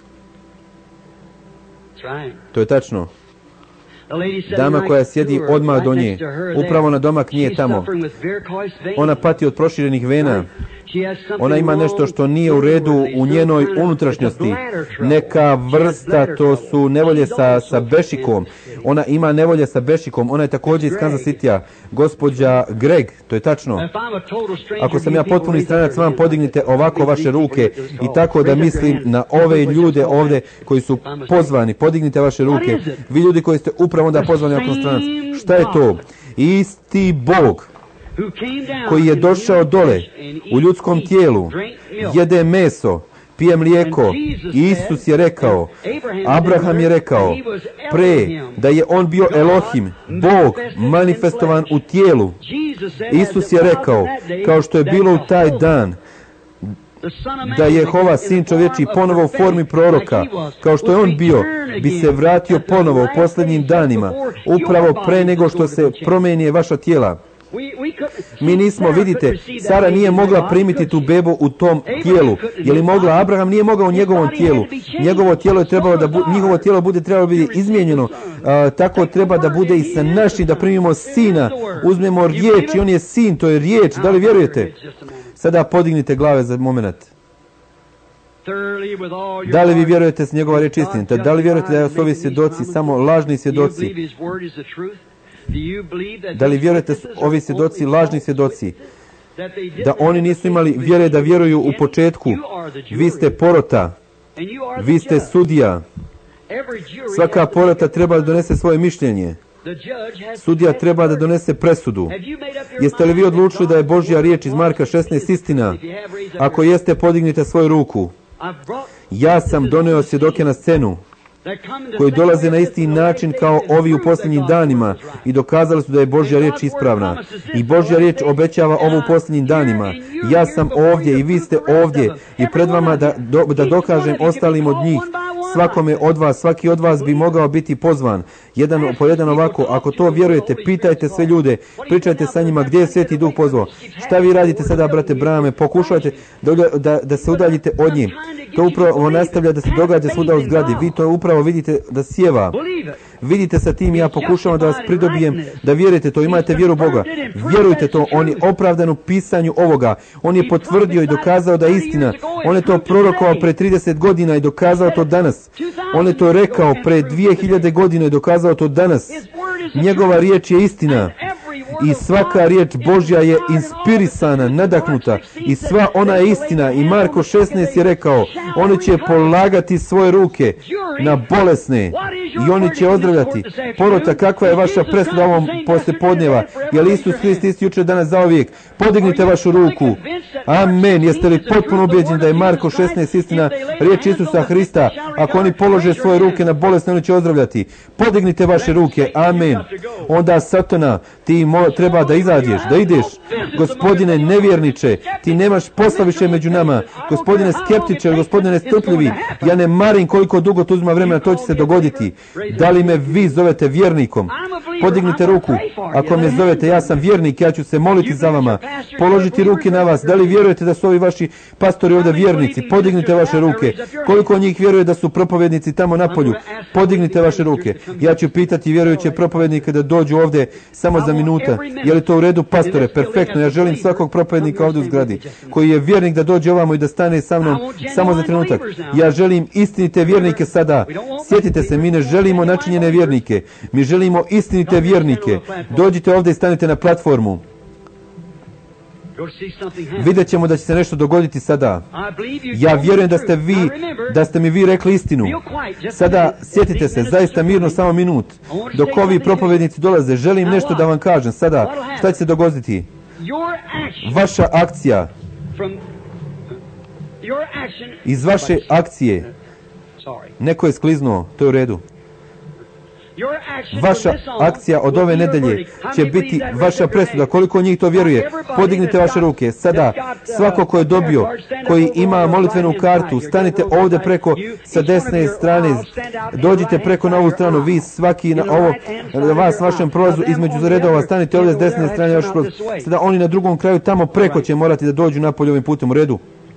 To je tačno. Dama koja sjedi odmah do nje, upravo na domak nje tamo. Ona pati od proširenih vena. Ona ima nešto što nije u redu u njenoj unutrašnjosti. Neka vrsta, to su nevolje sa, sa bešikom. Ona ima nevolje sa bešikom. Ona je također iz Kansas Citya. Gospođa Greg, to je tačno. Ako sam ja potpuni stranac, vam podignite ovako vaše ruke i tako da mislim na ove ljude ovdje koji su pozvani. Podignite vaše ruke. Vi ljudi koji ste upravo onda pozvani ako stranac. Šta je to? Isti Bog koji je došao dole u ljudskom tijelu, jede meso, pije mlijeko. Isus je rekao, Abraham je rekao, pre da je on bio Elohim, Bog manifestovan u tijelu. Isus je rekao, kao što je bilo u taj dan, da je Jehova sin čovječiji ponovo u formi proroka, kao što je on bio, bi se vratio ponovo u posljednjim danima, upravo pre nego što se promijeni vaša tijela. Mi nismo, vidite, Sara nije mogla primiti tu bebu u tom tijelu. Je li mogla? Abraham nije mogao u njegovom tijelu. Njegovo tijelo je trebalo da bu, njihovo tijelo bude trebalo biti izmijenjeno. A, tako treba da bude i sa našim, da primimo sina. Uzmemo riječ i on je sin, to je riječ. Da li vjerujete? Sada podignite glave za moment. Da li vi vjerujete s njegova riječ istinita? Da li vjerujete da su ovi svjedoci samo lažni svjedoci? Da li vjerujete su ovi svjedoci lažni svjedoci? Da oni nisu imali vjere da vjeruju u početku. Vi ste porota. Vi ste sudija. Svaka porota treba da donese svoje mišljenje. Sudija treba da donese presudu. Jeste li vi odlučili da je Božja riječ iz Marka šesnaest istina? Ako jeste, podignite svoju ruku. Ja sam doneo svjedoke na scenu koji dolaze na isti način kao ovi u posljednjim danima i dokazali su da je Božja riječ ispravna. I Božja riječ obećava ovo u posljednjim danima. Ja sam ovdje i vi ste ovdje i pred vama da, do, da dokažem ostalim od njih. Svakome od vas, svaki od vas bi mogao biti pozvan. Jedan po jedan ovako, ako to vjerujete, pitajte sve ljude, pričajte sa njima gdje je Sveti Duh pozvao. Šta vi radite sada, brate Brame? Pokušajte da, da, da se udaljite od njih. To upravo nastavlja da se događa svuda u zgradi. Vi to upravo vidite da sjeva. Vidite sa tim, ja pokušavam da vas pridobijem da vjerujete to, imate vjeru Boga. Vjerujte to, on je opravdan u pisanju ovoga. On je potvrdio i dokazao da je istina. On je to prorokovao pre trideset godina i dokazao to danas. On je to rekao pre dvije hiljade godina i dokazao to danas. Njegova riječ je istina. I svaka riječ Božja je inspirisana, nadahnuta i sva ona je istina. I Marko šesnaest je rekao, oni će polagati svoje ruke na bolesne i oni će ozdravljati. Porota, kakva je vaša presuda ovom poslijepodneva? Je li Isus Hrist isti jučer, danas, zauvijek? Podignite vašu ruku. Amen. Jeste li potpuno ubeđeni da je Marko šesnaest istina, riječ Isusa Hrista? Ako oni polože svoje ruke na bolesne, oni će ozdravljati. Podignite vaše ruke. Amen. Onda Satana, ti mo, treba da izađeš, da ideš. Gospodine nevjerniče, ti nemaš posla više među nama. Gospodine skeptiče, gospodine nestrpljivi, ja ne marim koliko dugo to uzima vremena, to će se dogoditi. Da li me vi zovete vjernikom? Podignite ruku. Ako me zovete, ja sam vjernik, ja ću se moliti za vama. Položiti ruke na vas. Da li vjerujete da su ovi vaši pastori ovdje vjernici? Podignite vaše ruke. Koliko njih vjeruje da su propovednici tamo na polju? Podignite vaše ruke. Ja ću pitati vjerujuće propovednike da dođu ovdje samo za minuta. Je li to u redu, pastore? Perfektno. Ja želim svakog propovednika ovdje u zgradi koji je vjernik da dođe ovamo i da stane sa mnom samo za trenutak. Ja želim istinite vjernike sada. Sjetite se, mi ne želimo načinjene vjernike. Mi želimo istinite vjernike. Dođite ovdje i stanite na platformu. Vidjet ćemo da će se nešto dogoditi sada. Ja vjerujem da ste vi, da ste mi vi rekli istinu. Sada sjetite se, zaista mirno, samo minut. Dok ovi propovednici dolaze, želim nešto da vam kažem. Sada, šta će se dogoditi? Vaša akcija, iz vaše akcije, neko je skliznuo, to je u redu. Vaša akcija od ove nedelje će biti vaša presuda. Koliko njih to vjeruje? Podignite vaše ruke. Sada, svako ko je dobio, koji ima molitvenu kartu, stanite ovdje preko sa desne strane, dođite preko na ovu stranu, vi svaki na ovo, vas vašem prolazu između redova, stanite ovdje s desne strane vaš prolaz. Sada oni na drugom kraju tamo preko će morati da dođu napolje ovim putem, u redu.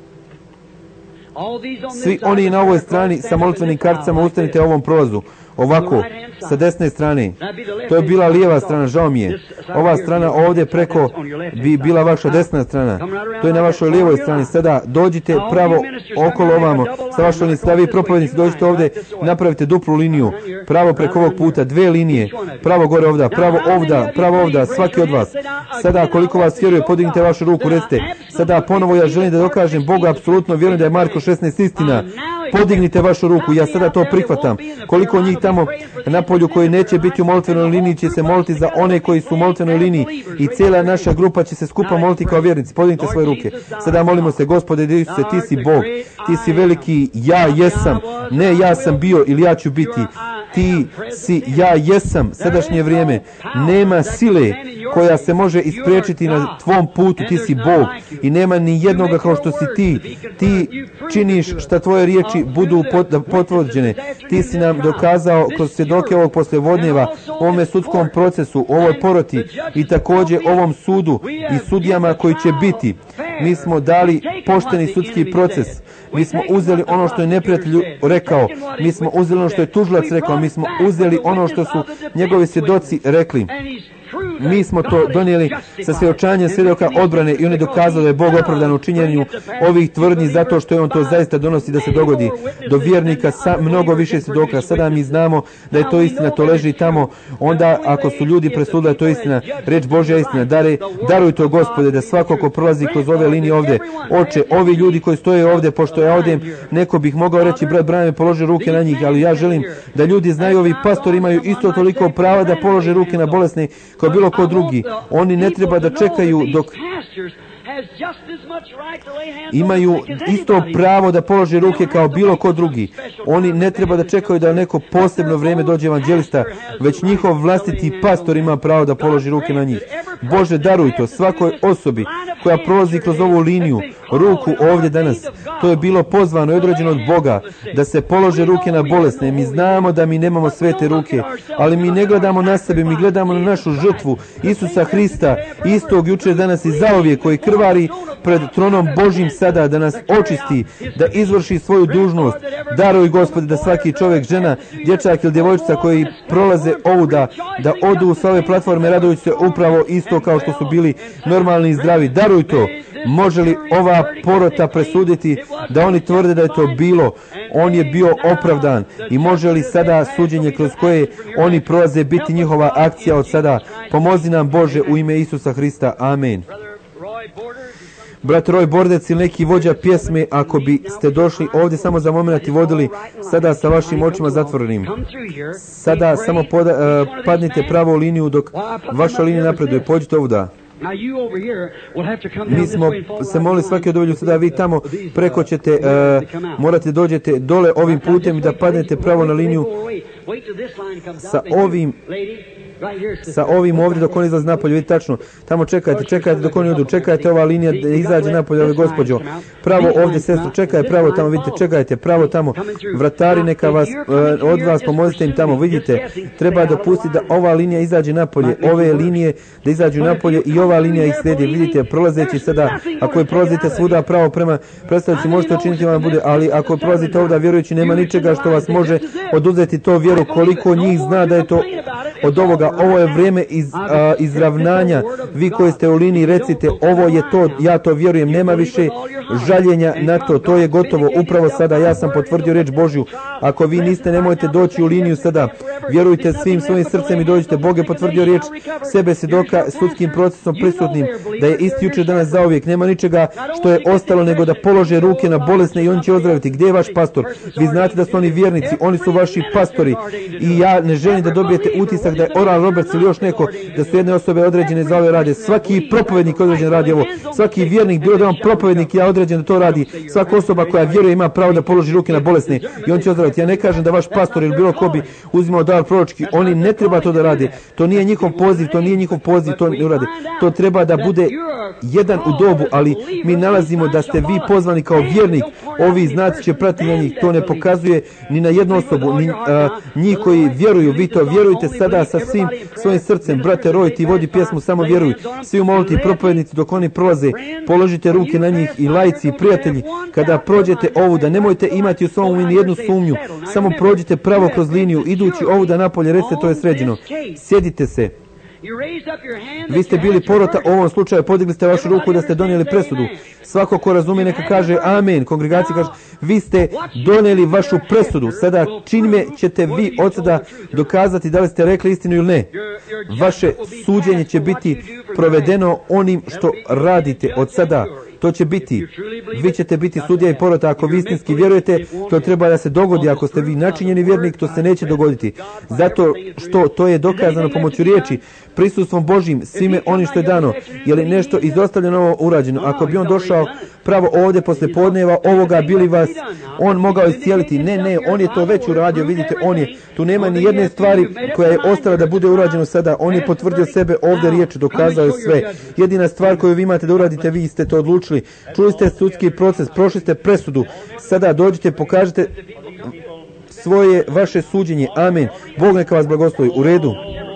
Svi oni na ovoj strani sa molitvenim karticama ustanite ovom prolazu. Ovako, sa desne strane. To je bila lijeva strana, žao mi je. Ova strana ovdje preko bi bila vaša desna strana. To je na vašoj lijevoj strani. Sada dođite pravo okolo ovamo. Sa vašoj liniji, sada vi propovednici dođite ovdje, napravite duplu liniju. Pravo preko ovog puta, dve linije. Pravo gore ovdje, pravo ovdje, pravo ovdje, svaki od vas. Sada koliko vas vjeruje, podignite vašu ruku, recite. Sada ponovo ja želim da dokažem Boga, apsolutno vjerujem da je Marko šesnaest istina. Podignite vašu ruku, ja sada to prihvatam. Koliko njih tamo na polju koji neće biti u molitvenoj liniji će se moliti za one koji su u molitvenoj liniji i cijela naša grupa će se skupa moliti kao vjernici. Podignite svoje ruke. Sada molimo se, Gospode Isuse, ti si Bog, ti si veliki, ja jesam, ne ja sam bio ili ja ću biti. ti si ja jesam, sadašnje vrijeme. Nema sile koja se može ispriječiti na tvom putu, ti si Bog i nema ni jednoga kao što si ti. Ti činiš šta tvoje riječi budu potvrđene. Ti si nam dokazao kroz svjedoke ovog poslijepodneva, ovome sudskom procesu, ovoj poroti i također ovom sudu i sudijama koji će biti. Mi smo dali pošteni sudski proces. Mi smo uzeli ono što je neprijatelj rekao. Mi smo uzeli ono što je tužilac rekao. Mi smo uzeli ono što su njegovi svjedoci rekli. Mi smo to donijeli sa svjedočanjem svjedoka odbrane i on je dokazao da je Bog opravdan u činjenju ovih tvrdnji zato što je on to zaista donosi da se dogodi do vjernika sa mnogo više svjedoka. Sada mi znamo da je to istina, to leži tamo. Onda ako su ljudi presudili da je to istina, reč Božja istina, dare, daruj to Gospode da svako ko prolazi kroz ove linije ovdje, oče, ovi ljudi koji stoje ovdje, pošto ja ovdje neko bih mogao reći brat Branham je položio ruke na njih, ali ja želim da ljudi znaju, ovi pastori imaju isto toliko prava da polože ruke na bolesne kao bilo ko drugi. Oni ne treba da čekaju dok imaju isto pravo da polože ruke kao bilo ko drugi. Oni ne treba da čekaju da neko posebno vrijeme dođe evanđelista, već njihov vlastiti pastor ima pravo da položi ruke na njih. Bože, daruj to svakoj osobi koja prolazi kroz ovu liniju, ruku ovdje danas. To je bilo pozvano i određeno od Boga da se polože ruke na bolesne. Mi znamo da mi nemamo svete ruke, ali mi ne gledamo na sebe, mi gledamo na našu žrtvu Isusa Hrista, istog jučer, danas i zauvijek, koji krvari pred tronom Božjim sada da nas očisti, da izvrši svoju dužnost. Daruj Gospode da svaki čovjek, žena, dječak ili djevojčica koji prolaze ovu da, da odu s ove platforme radujući se upravo isto kao što su bili normalni i zdravi. Daruj to. Može li ova porota presuditi da oni tvrde da je to bilo? On je bio opravdan i može li sada suđenje kroz koje oni prolaze biti njihova akcija od sada? Pomozi nam Bože u ime Isusa Hrista. Amen. Brat Roy Bordec ili neki vođa pjesme, ako bi ste došli ovdje samo za moment i vodili sada sa vašim očima zatvorenim. Sada samo poda, uh, padnite pravo u liniju dok vaša linija napreduje. Pođite ovdje. Mi smo se molili svaki od ovdje sada, vi tamo preko ćete, uh, morate dođete dole ovim putem i da padnete pravo na liniju sa ovim sa ovim ovdje dok on izlazi napolje. Vidite tačno, tamo čekajte, čekajte dok oni odu, čekajte ova linija da izađe napolje, ove gospođo. Pravo ovdje, sestro, čekaj, pravo tamo, vidite, čekajte, pravo tamo. Vratari neka vas, uh, od vas pomozite im tamo, vidite. Treba dopustiti da ova linija izađe napolje, ove linije da izađu napolje i ova linija ih slijedi. Vidite, prolazeći sada, ako je prolazite svuda pravo prema predstavnici, možete učiniti vam bude, ali ako prolazite ovdje vjerujući, nema ničega što vas može oduzeti to vjeru, koliko njih zna da je to od ovoga. Ovo je vrijeme iz, a, izravnanja. Vi koji ste u liniji recite, ovo je to, ja to vjerujem, nema više žaljenja na to, to je gotovo. Upravo sada ja sam potvrdio riječ Božju. Ako vi niste, nemojte doći u liniju sada. Vjerujte svim svojim srcem i dođite. Bog je potvrdio riječ sebe svjedoka sudskim procesom prisutnim, da je isti jučer danas zauvijek. Nema ničega što je ostalo nego da polože ruke na bolesne i on će ozdraviti. Gdje je vaš pastor? Vi znate da su oni vjernici, oni su vaši pastori i ja ne želim da dobijete utisak da je Oral Roberts ili još neko, da su jedne osobe određene za ove rade. Svaki propovednik određen radi ovo. Svaki vjernik, bilo da on propovednik, ja određen da to radi. Svaka osoba koja vjeruje ima pravo da položi ruke na bolesne i on će ozdraviti. Ja ne kažem da vaš pastor ili bilo ko bi uzimao dar proročki. Oni ne treba to da rade. To nije njihov poziv, to nije njihov poziv, to ne urade. To treba da bude jedan u dobu, ali mi nalazimo da ste vi pozvani kao vjernik. Ovi znaci će pratiti na njih. To ne pokazuje ni na jednu osobu, ni a, njih koji vjeruju. Vi to vjerujte sada sa svim svojim srcem. Brate Roy, ti vodi pjesmu, samo vjeruj. Svi umoliti propovednici dok oni prolaze, položite ruke na njih i laici i prijatelji. Kada prođete ovu, da nemojte imati u svom umini jednu sumnju. Samo prođite pravo kroz liniju, idući ovu da napolje, recite to je sređeno. Sjedite se. Vi ste bili porota u ovom slučaju, podigli ste vašu ruku da ste donijeli presudu. Svako ko razumije neka kaže amen. Kongregacija kaže, vi ste donijeli vašu presudu. Sada čime ćete vi od sada dokazati da li ste rekli istinu ili ne? Vaše suđenje će biti provedeno onim što radite od sada. To će biti. Vi ćete biti sudija i porota. Ako vi istinski vjerujete, to treba da se dogodi. Ako ste vi načinjeni vjernik, to se neće dogoditi. Zato što to je dokazano pomoću riječi. prisustvom Božjim, svime onim što je dano, je li nešto izostavljeno ovo urađeno? Ako bi on došao pravo ovdje posle podneva ovoga, bili vas on mogao iscijeliti? Ne, ne, on je to već uradio, vidite, on je, tu nema ni jedne stvari koja je ostala da bude urađeno sada, on je potvrdio sebe ovdje riječi, dokazao je sve. Jedina stvar koju vi imate da uradite, vi ste to odlučili, čuli ste sudski proces, prošli ste presudu, sada dođite, pokažite svoje, vaše suđenje, amen. Bog neka vas blagoslovi. U redu.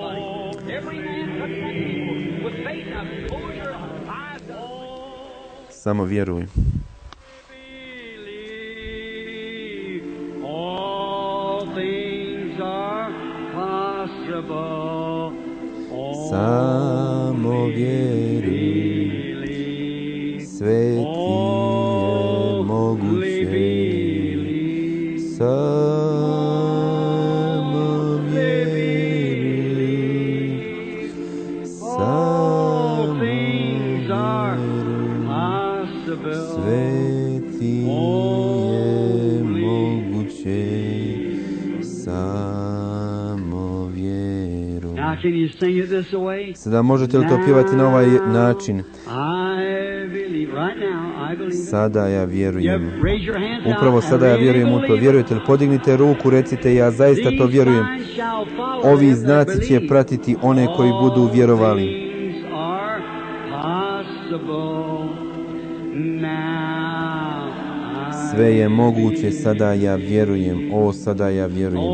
Samo vjeruj. Samo vjeruj, sve ti je moguće. Samo vjeruj, samo vjeruj, sve ti je moguće. Samo vjeruj. Sada možete li to pjevati na ovaj način? Sada ja vjerujem. Upravo sada ja vjerujem u to. Vjerujete li? Podignite ruku, recite ja zaista to vjerujem. Ovi znaci će pratiti one koji budu vjerovali. Sve je moguće, sada ja vjerujem. O, sada ja vjerujem.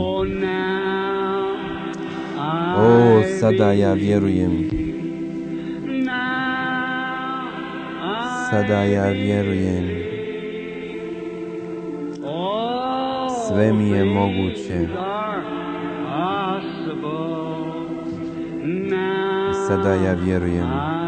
O, sada ja vjerujem. Sada ja vjerujem. Sve mi je moguće. Sada ja vjerujem.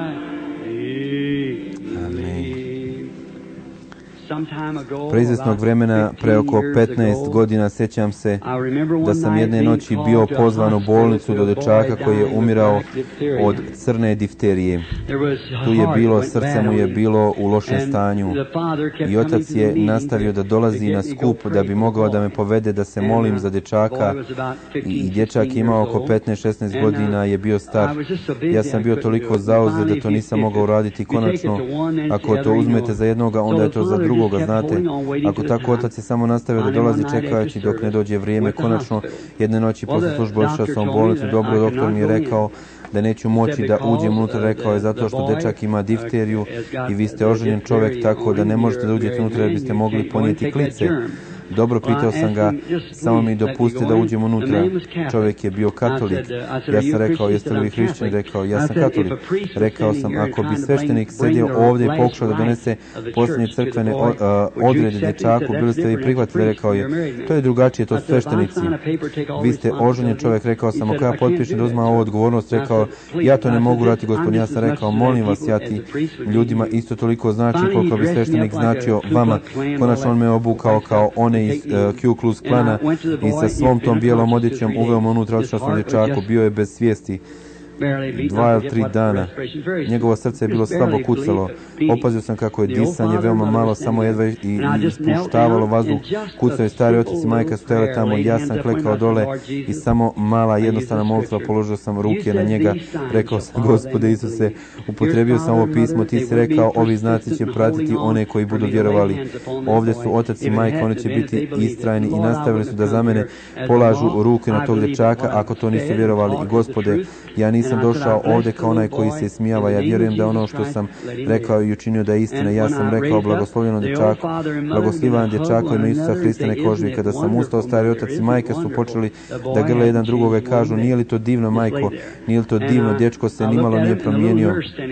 Preizvjesnog vremena, pre oko petnaest godina, sjećam se da sam jedne noći bio pozvan u bolnicu do dečaka koji je umirao od crne difterije. Tu je bilo, srce mu je bilo u lošem stanju i otac je nastavio da dolazi na skup da bi mogao da me povede da se molim za dečaka i dječak imao oko petnaest šesnaest godina, je bio star. Ja sam bio toliko zauzet da to nisam mogao uraditi. Konačno, ako to uzmete za jednoga, onda je to za drugoga, znate. Ako tako, otac je samo nastavio da dolazi čekajući dok ne dođe vrijeme. Konačno, jedne noći posle službe otišao sam u bolnicu. Dobro, doktor mi je rekao da neću moći da uđem unutra. Rekao je zato što dečak ima difteriju i vi ste oženjen čovjek, tako da ne možete da uđete unutra jer biste mogli ponijeti klice. Dobro, pitao sam ga, samo mi dopustite da uđem unutra. Čovjek je bio katolik. Ja sam rekao, jeste li vi hrišćani? Rekao, ja sam katolik. Rekao sam, ako bi sveštenik sedio ovdje i pokušao da donese posljednje crkvene o, a, odrede dječaku, bili ste vi prihvatili? Rekao je, to je drugačije, to su sveštenici. Vi ste oženjen čovjek. Rekao sam, ako ja potpišem da uzmam ovu odgovornost, rekao, ja to ne mogu raditi, gospodin. Ja sam rekao, molim vas, ja ti ljudima isto toliko znači koliko bi sveštenik značio vama. Konačno on me obukao kao on iz uh, Ku Klux Klana i sa svom tom bijelom odjećom uveo me unutra, otišao sam dječaku, bio je bez svijesti dva ili tri dana. Njegovo srce je bilo slabo kucalo. Opazio sam kako je disanje veoma malo, samo jedva i ispuštavalo vazduh. Kucao je stari otac i majka, stojali tamo. Ja sam klekao dole i samo mala jednostavna molitva, položio sam ruke na njega. Rekao sam, Gospode Isuse, upotrebio sam ovo pismo, ti si rekao, ovi znaci će pratiti one koji budu vjerovali. Ovdje su otac i majka, oni će biti istrajni i nastavili su da za mene polažu ruke na tog dječaka ako to nisu vjerovali. I Gospode, ja nisam sam došao ovdje kao onaj koji se smijava. Ja vjerujem da ono što sam rekao i učinio da je istina. Ja sam rekao blagoslovljenom dječaku, blagoslovan dječaku ime Isusa Hrista nek oživi. Kada sam ustao, stari otac i majka su počeli da grle jedan drugoga i kažu, nije li to divno, majko, nije li to divno, dječko se nimalo nije promijenio.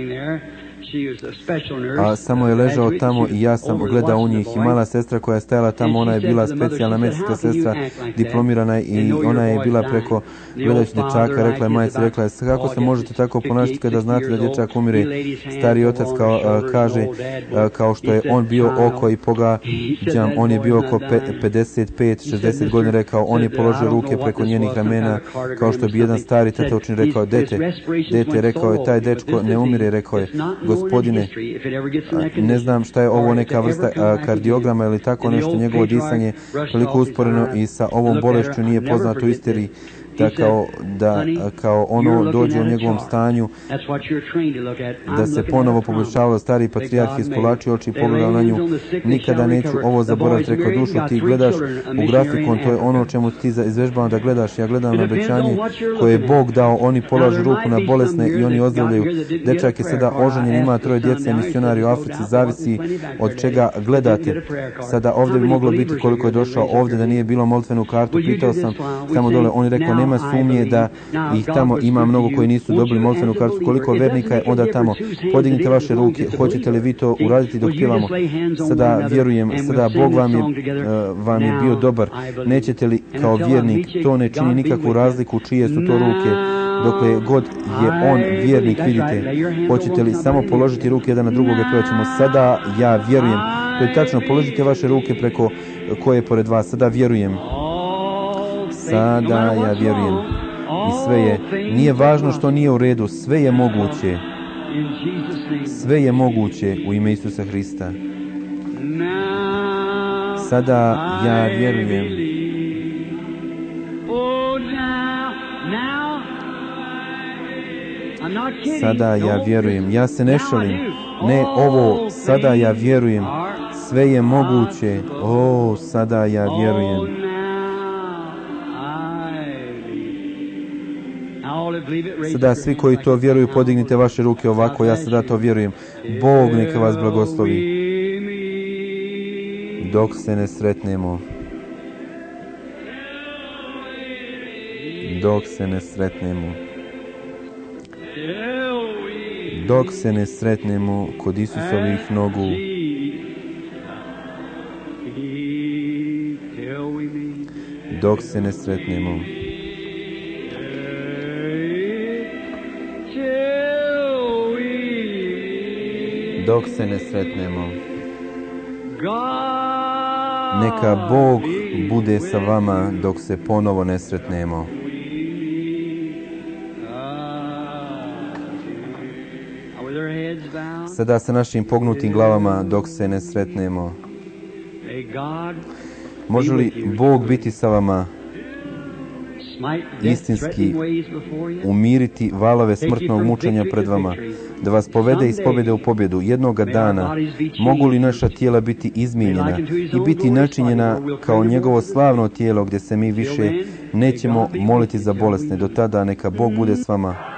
A samo je ležao tamo i ja sam gledao u njih i mala sestra koja je stajala tamo, ona je bila specijalna medicinska sestra, diplomirana i ona je bila preko gledajući dječaka, rekla je majci, rekla je, kako se možete tako ponašati kada znate da dječak umire? Stari otac kao, a, kaže, a, kao što je on bio oko i pogađam, on je bio oko pedeset pet šezdeset godina, rekao, on je položio ruke preko njenih ramena, kao što bi jedan stari tata učin rekao, dete, dete, rekao je, taj dečko ne umire, rekao je, Gospodine, ne znam šta je ovo, neka vrsta a, kardiograma ili tako nešto, njegovo disanje toliko usporeno i sa ovom bolešću nije poznato u istoriji. da kao, da, kao ono dođe u njegovom stanju, da se ponovo poboljšavalo. Stari patrijarh iskolačio oči i pogledao na nju. Nikada neću ovo zaboraviti, rekao, dušo, ti gledaš u grafikon, to je ono o čemu ti izvežbavam da gledaš. Ja gledam na obećanje koje je Bog dao, oni polažu ruku na bolesne i oni ozdravljaju. Dečak je sada oženjen, ima troje djece, misionari u Africi, zavisi od čega gledate. Sada ovdje bi moglo biti koliko je došao ovdje, da nije bilo molitvenu kartu. Pitao sam tamo dole, on je rekao, nema sumnje da ih tamo ima mnogo koji nisu dobili molitvenu kartu. Koliko vernika je onda tamo? Podignite vaše ruke, hoćete li vi to uraditi dok pjevamo? Sada vjerujem, sada Bog vam je, uh, vam je bio dobar. Nećete li kao vjernik, to ne čini nikakvu razliku čije su to ruke, dokle god je on vjernik, vidite. Hoćete li samo položiti ruke jedan na drugog, to ćemo sada, ja vjerujem. To je tačno, položite vaše ruke preko koje je pored vas, sada vjerujem. Sada ja vjerujem. I sve je, nije važno što nije u redu, sve je moguće. Sve je moguće u ime Isusa Hrista. Sada ja vjerujem. Sada ja vjerujem. Ja se ne šalim. Ne ovo, sada ja vjerujem. Sve je moguće. O, sada ja vjerujem. Sada svi koji to vjeruju, podignite vaše ruke ovako, ja sada to vjerujem. Bog neka vas blagoslovi. Dok se ne sretnemo. Dok se ne sretnemo. Dok se ne sretnemo kod Isusovih nogu. Dok se ne sretnemo. Dok se ne sretnemo. Neka Bog bude sa vama dok se ponovo ne sretnemo. Sada sa našim pognutim glavama dok se ne sretnemo. Može li Bog biti sa vama, istinski umiriti valove smrtnog mučenja pred vama, da vas povede iz pobjede u pobjedu jednoga dana? Mogu li naša tijela biti izmijenjena i biti načinjena kao njegovo slavno tijelo, gdje se mi više nećemo moliti za bolesne? Do tada neka Bog bude s vama.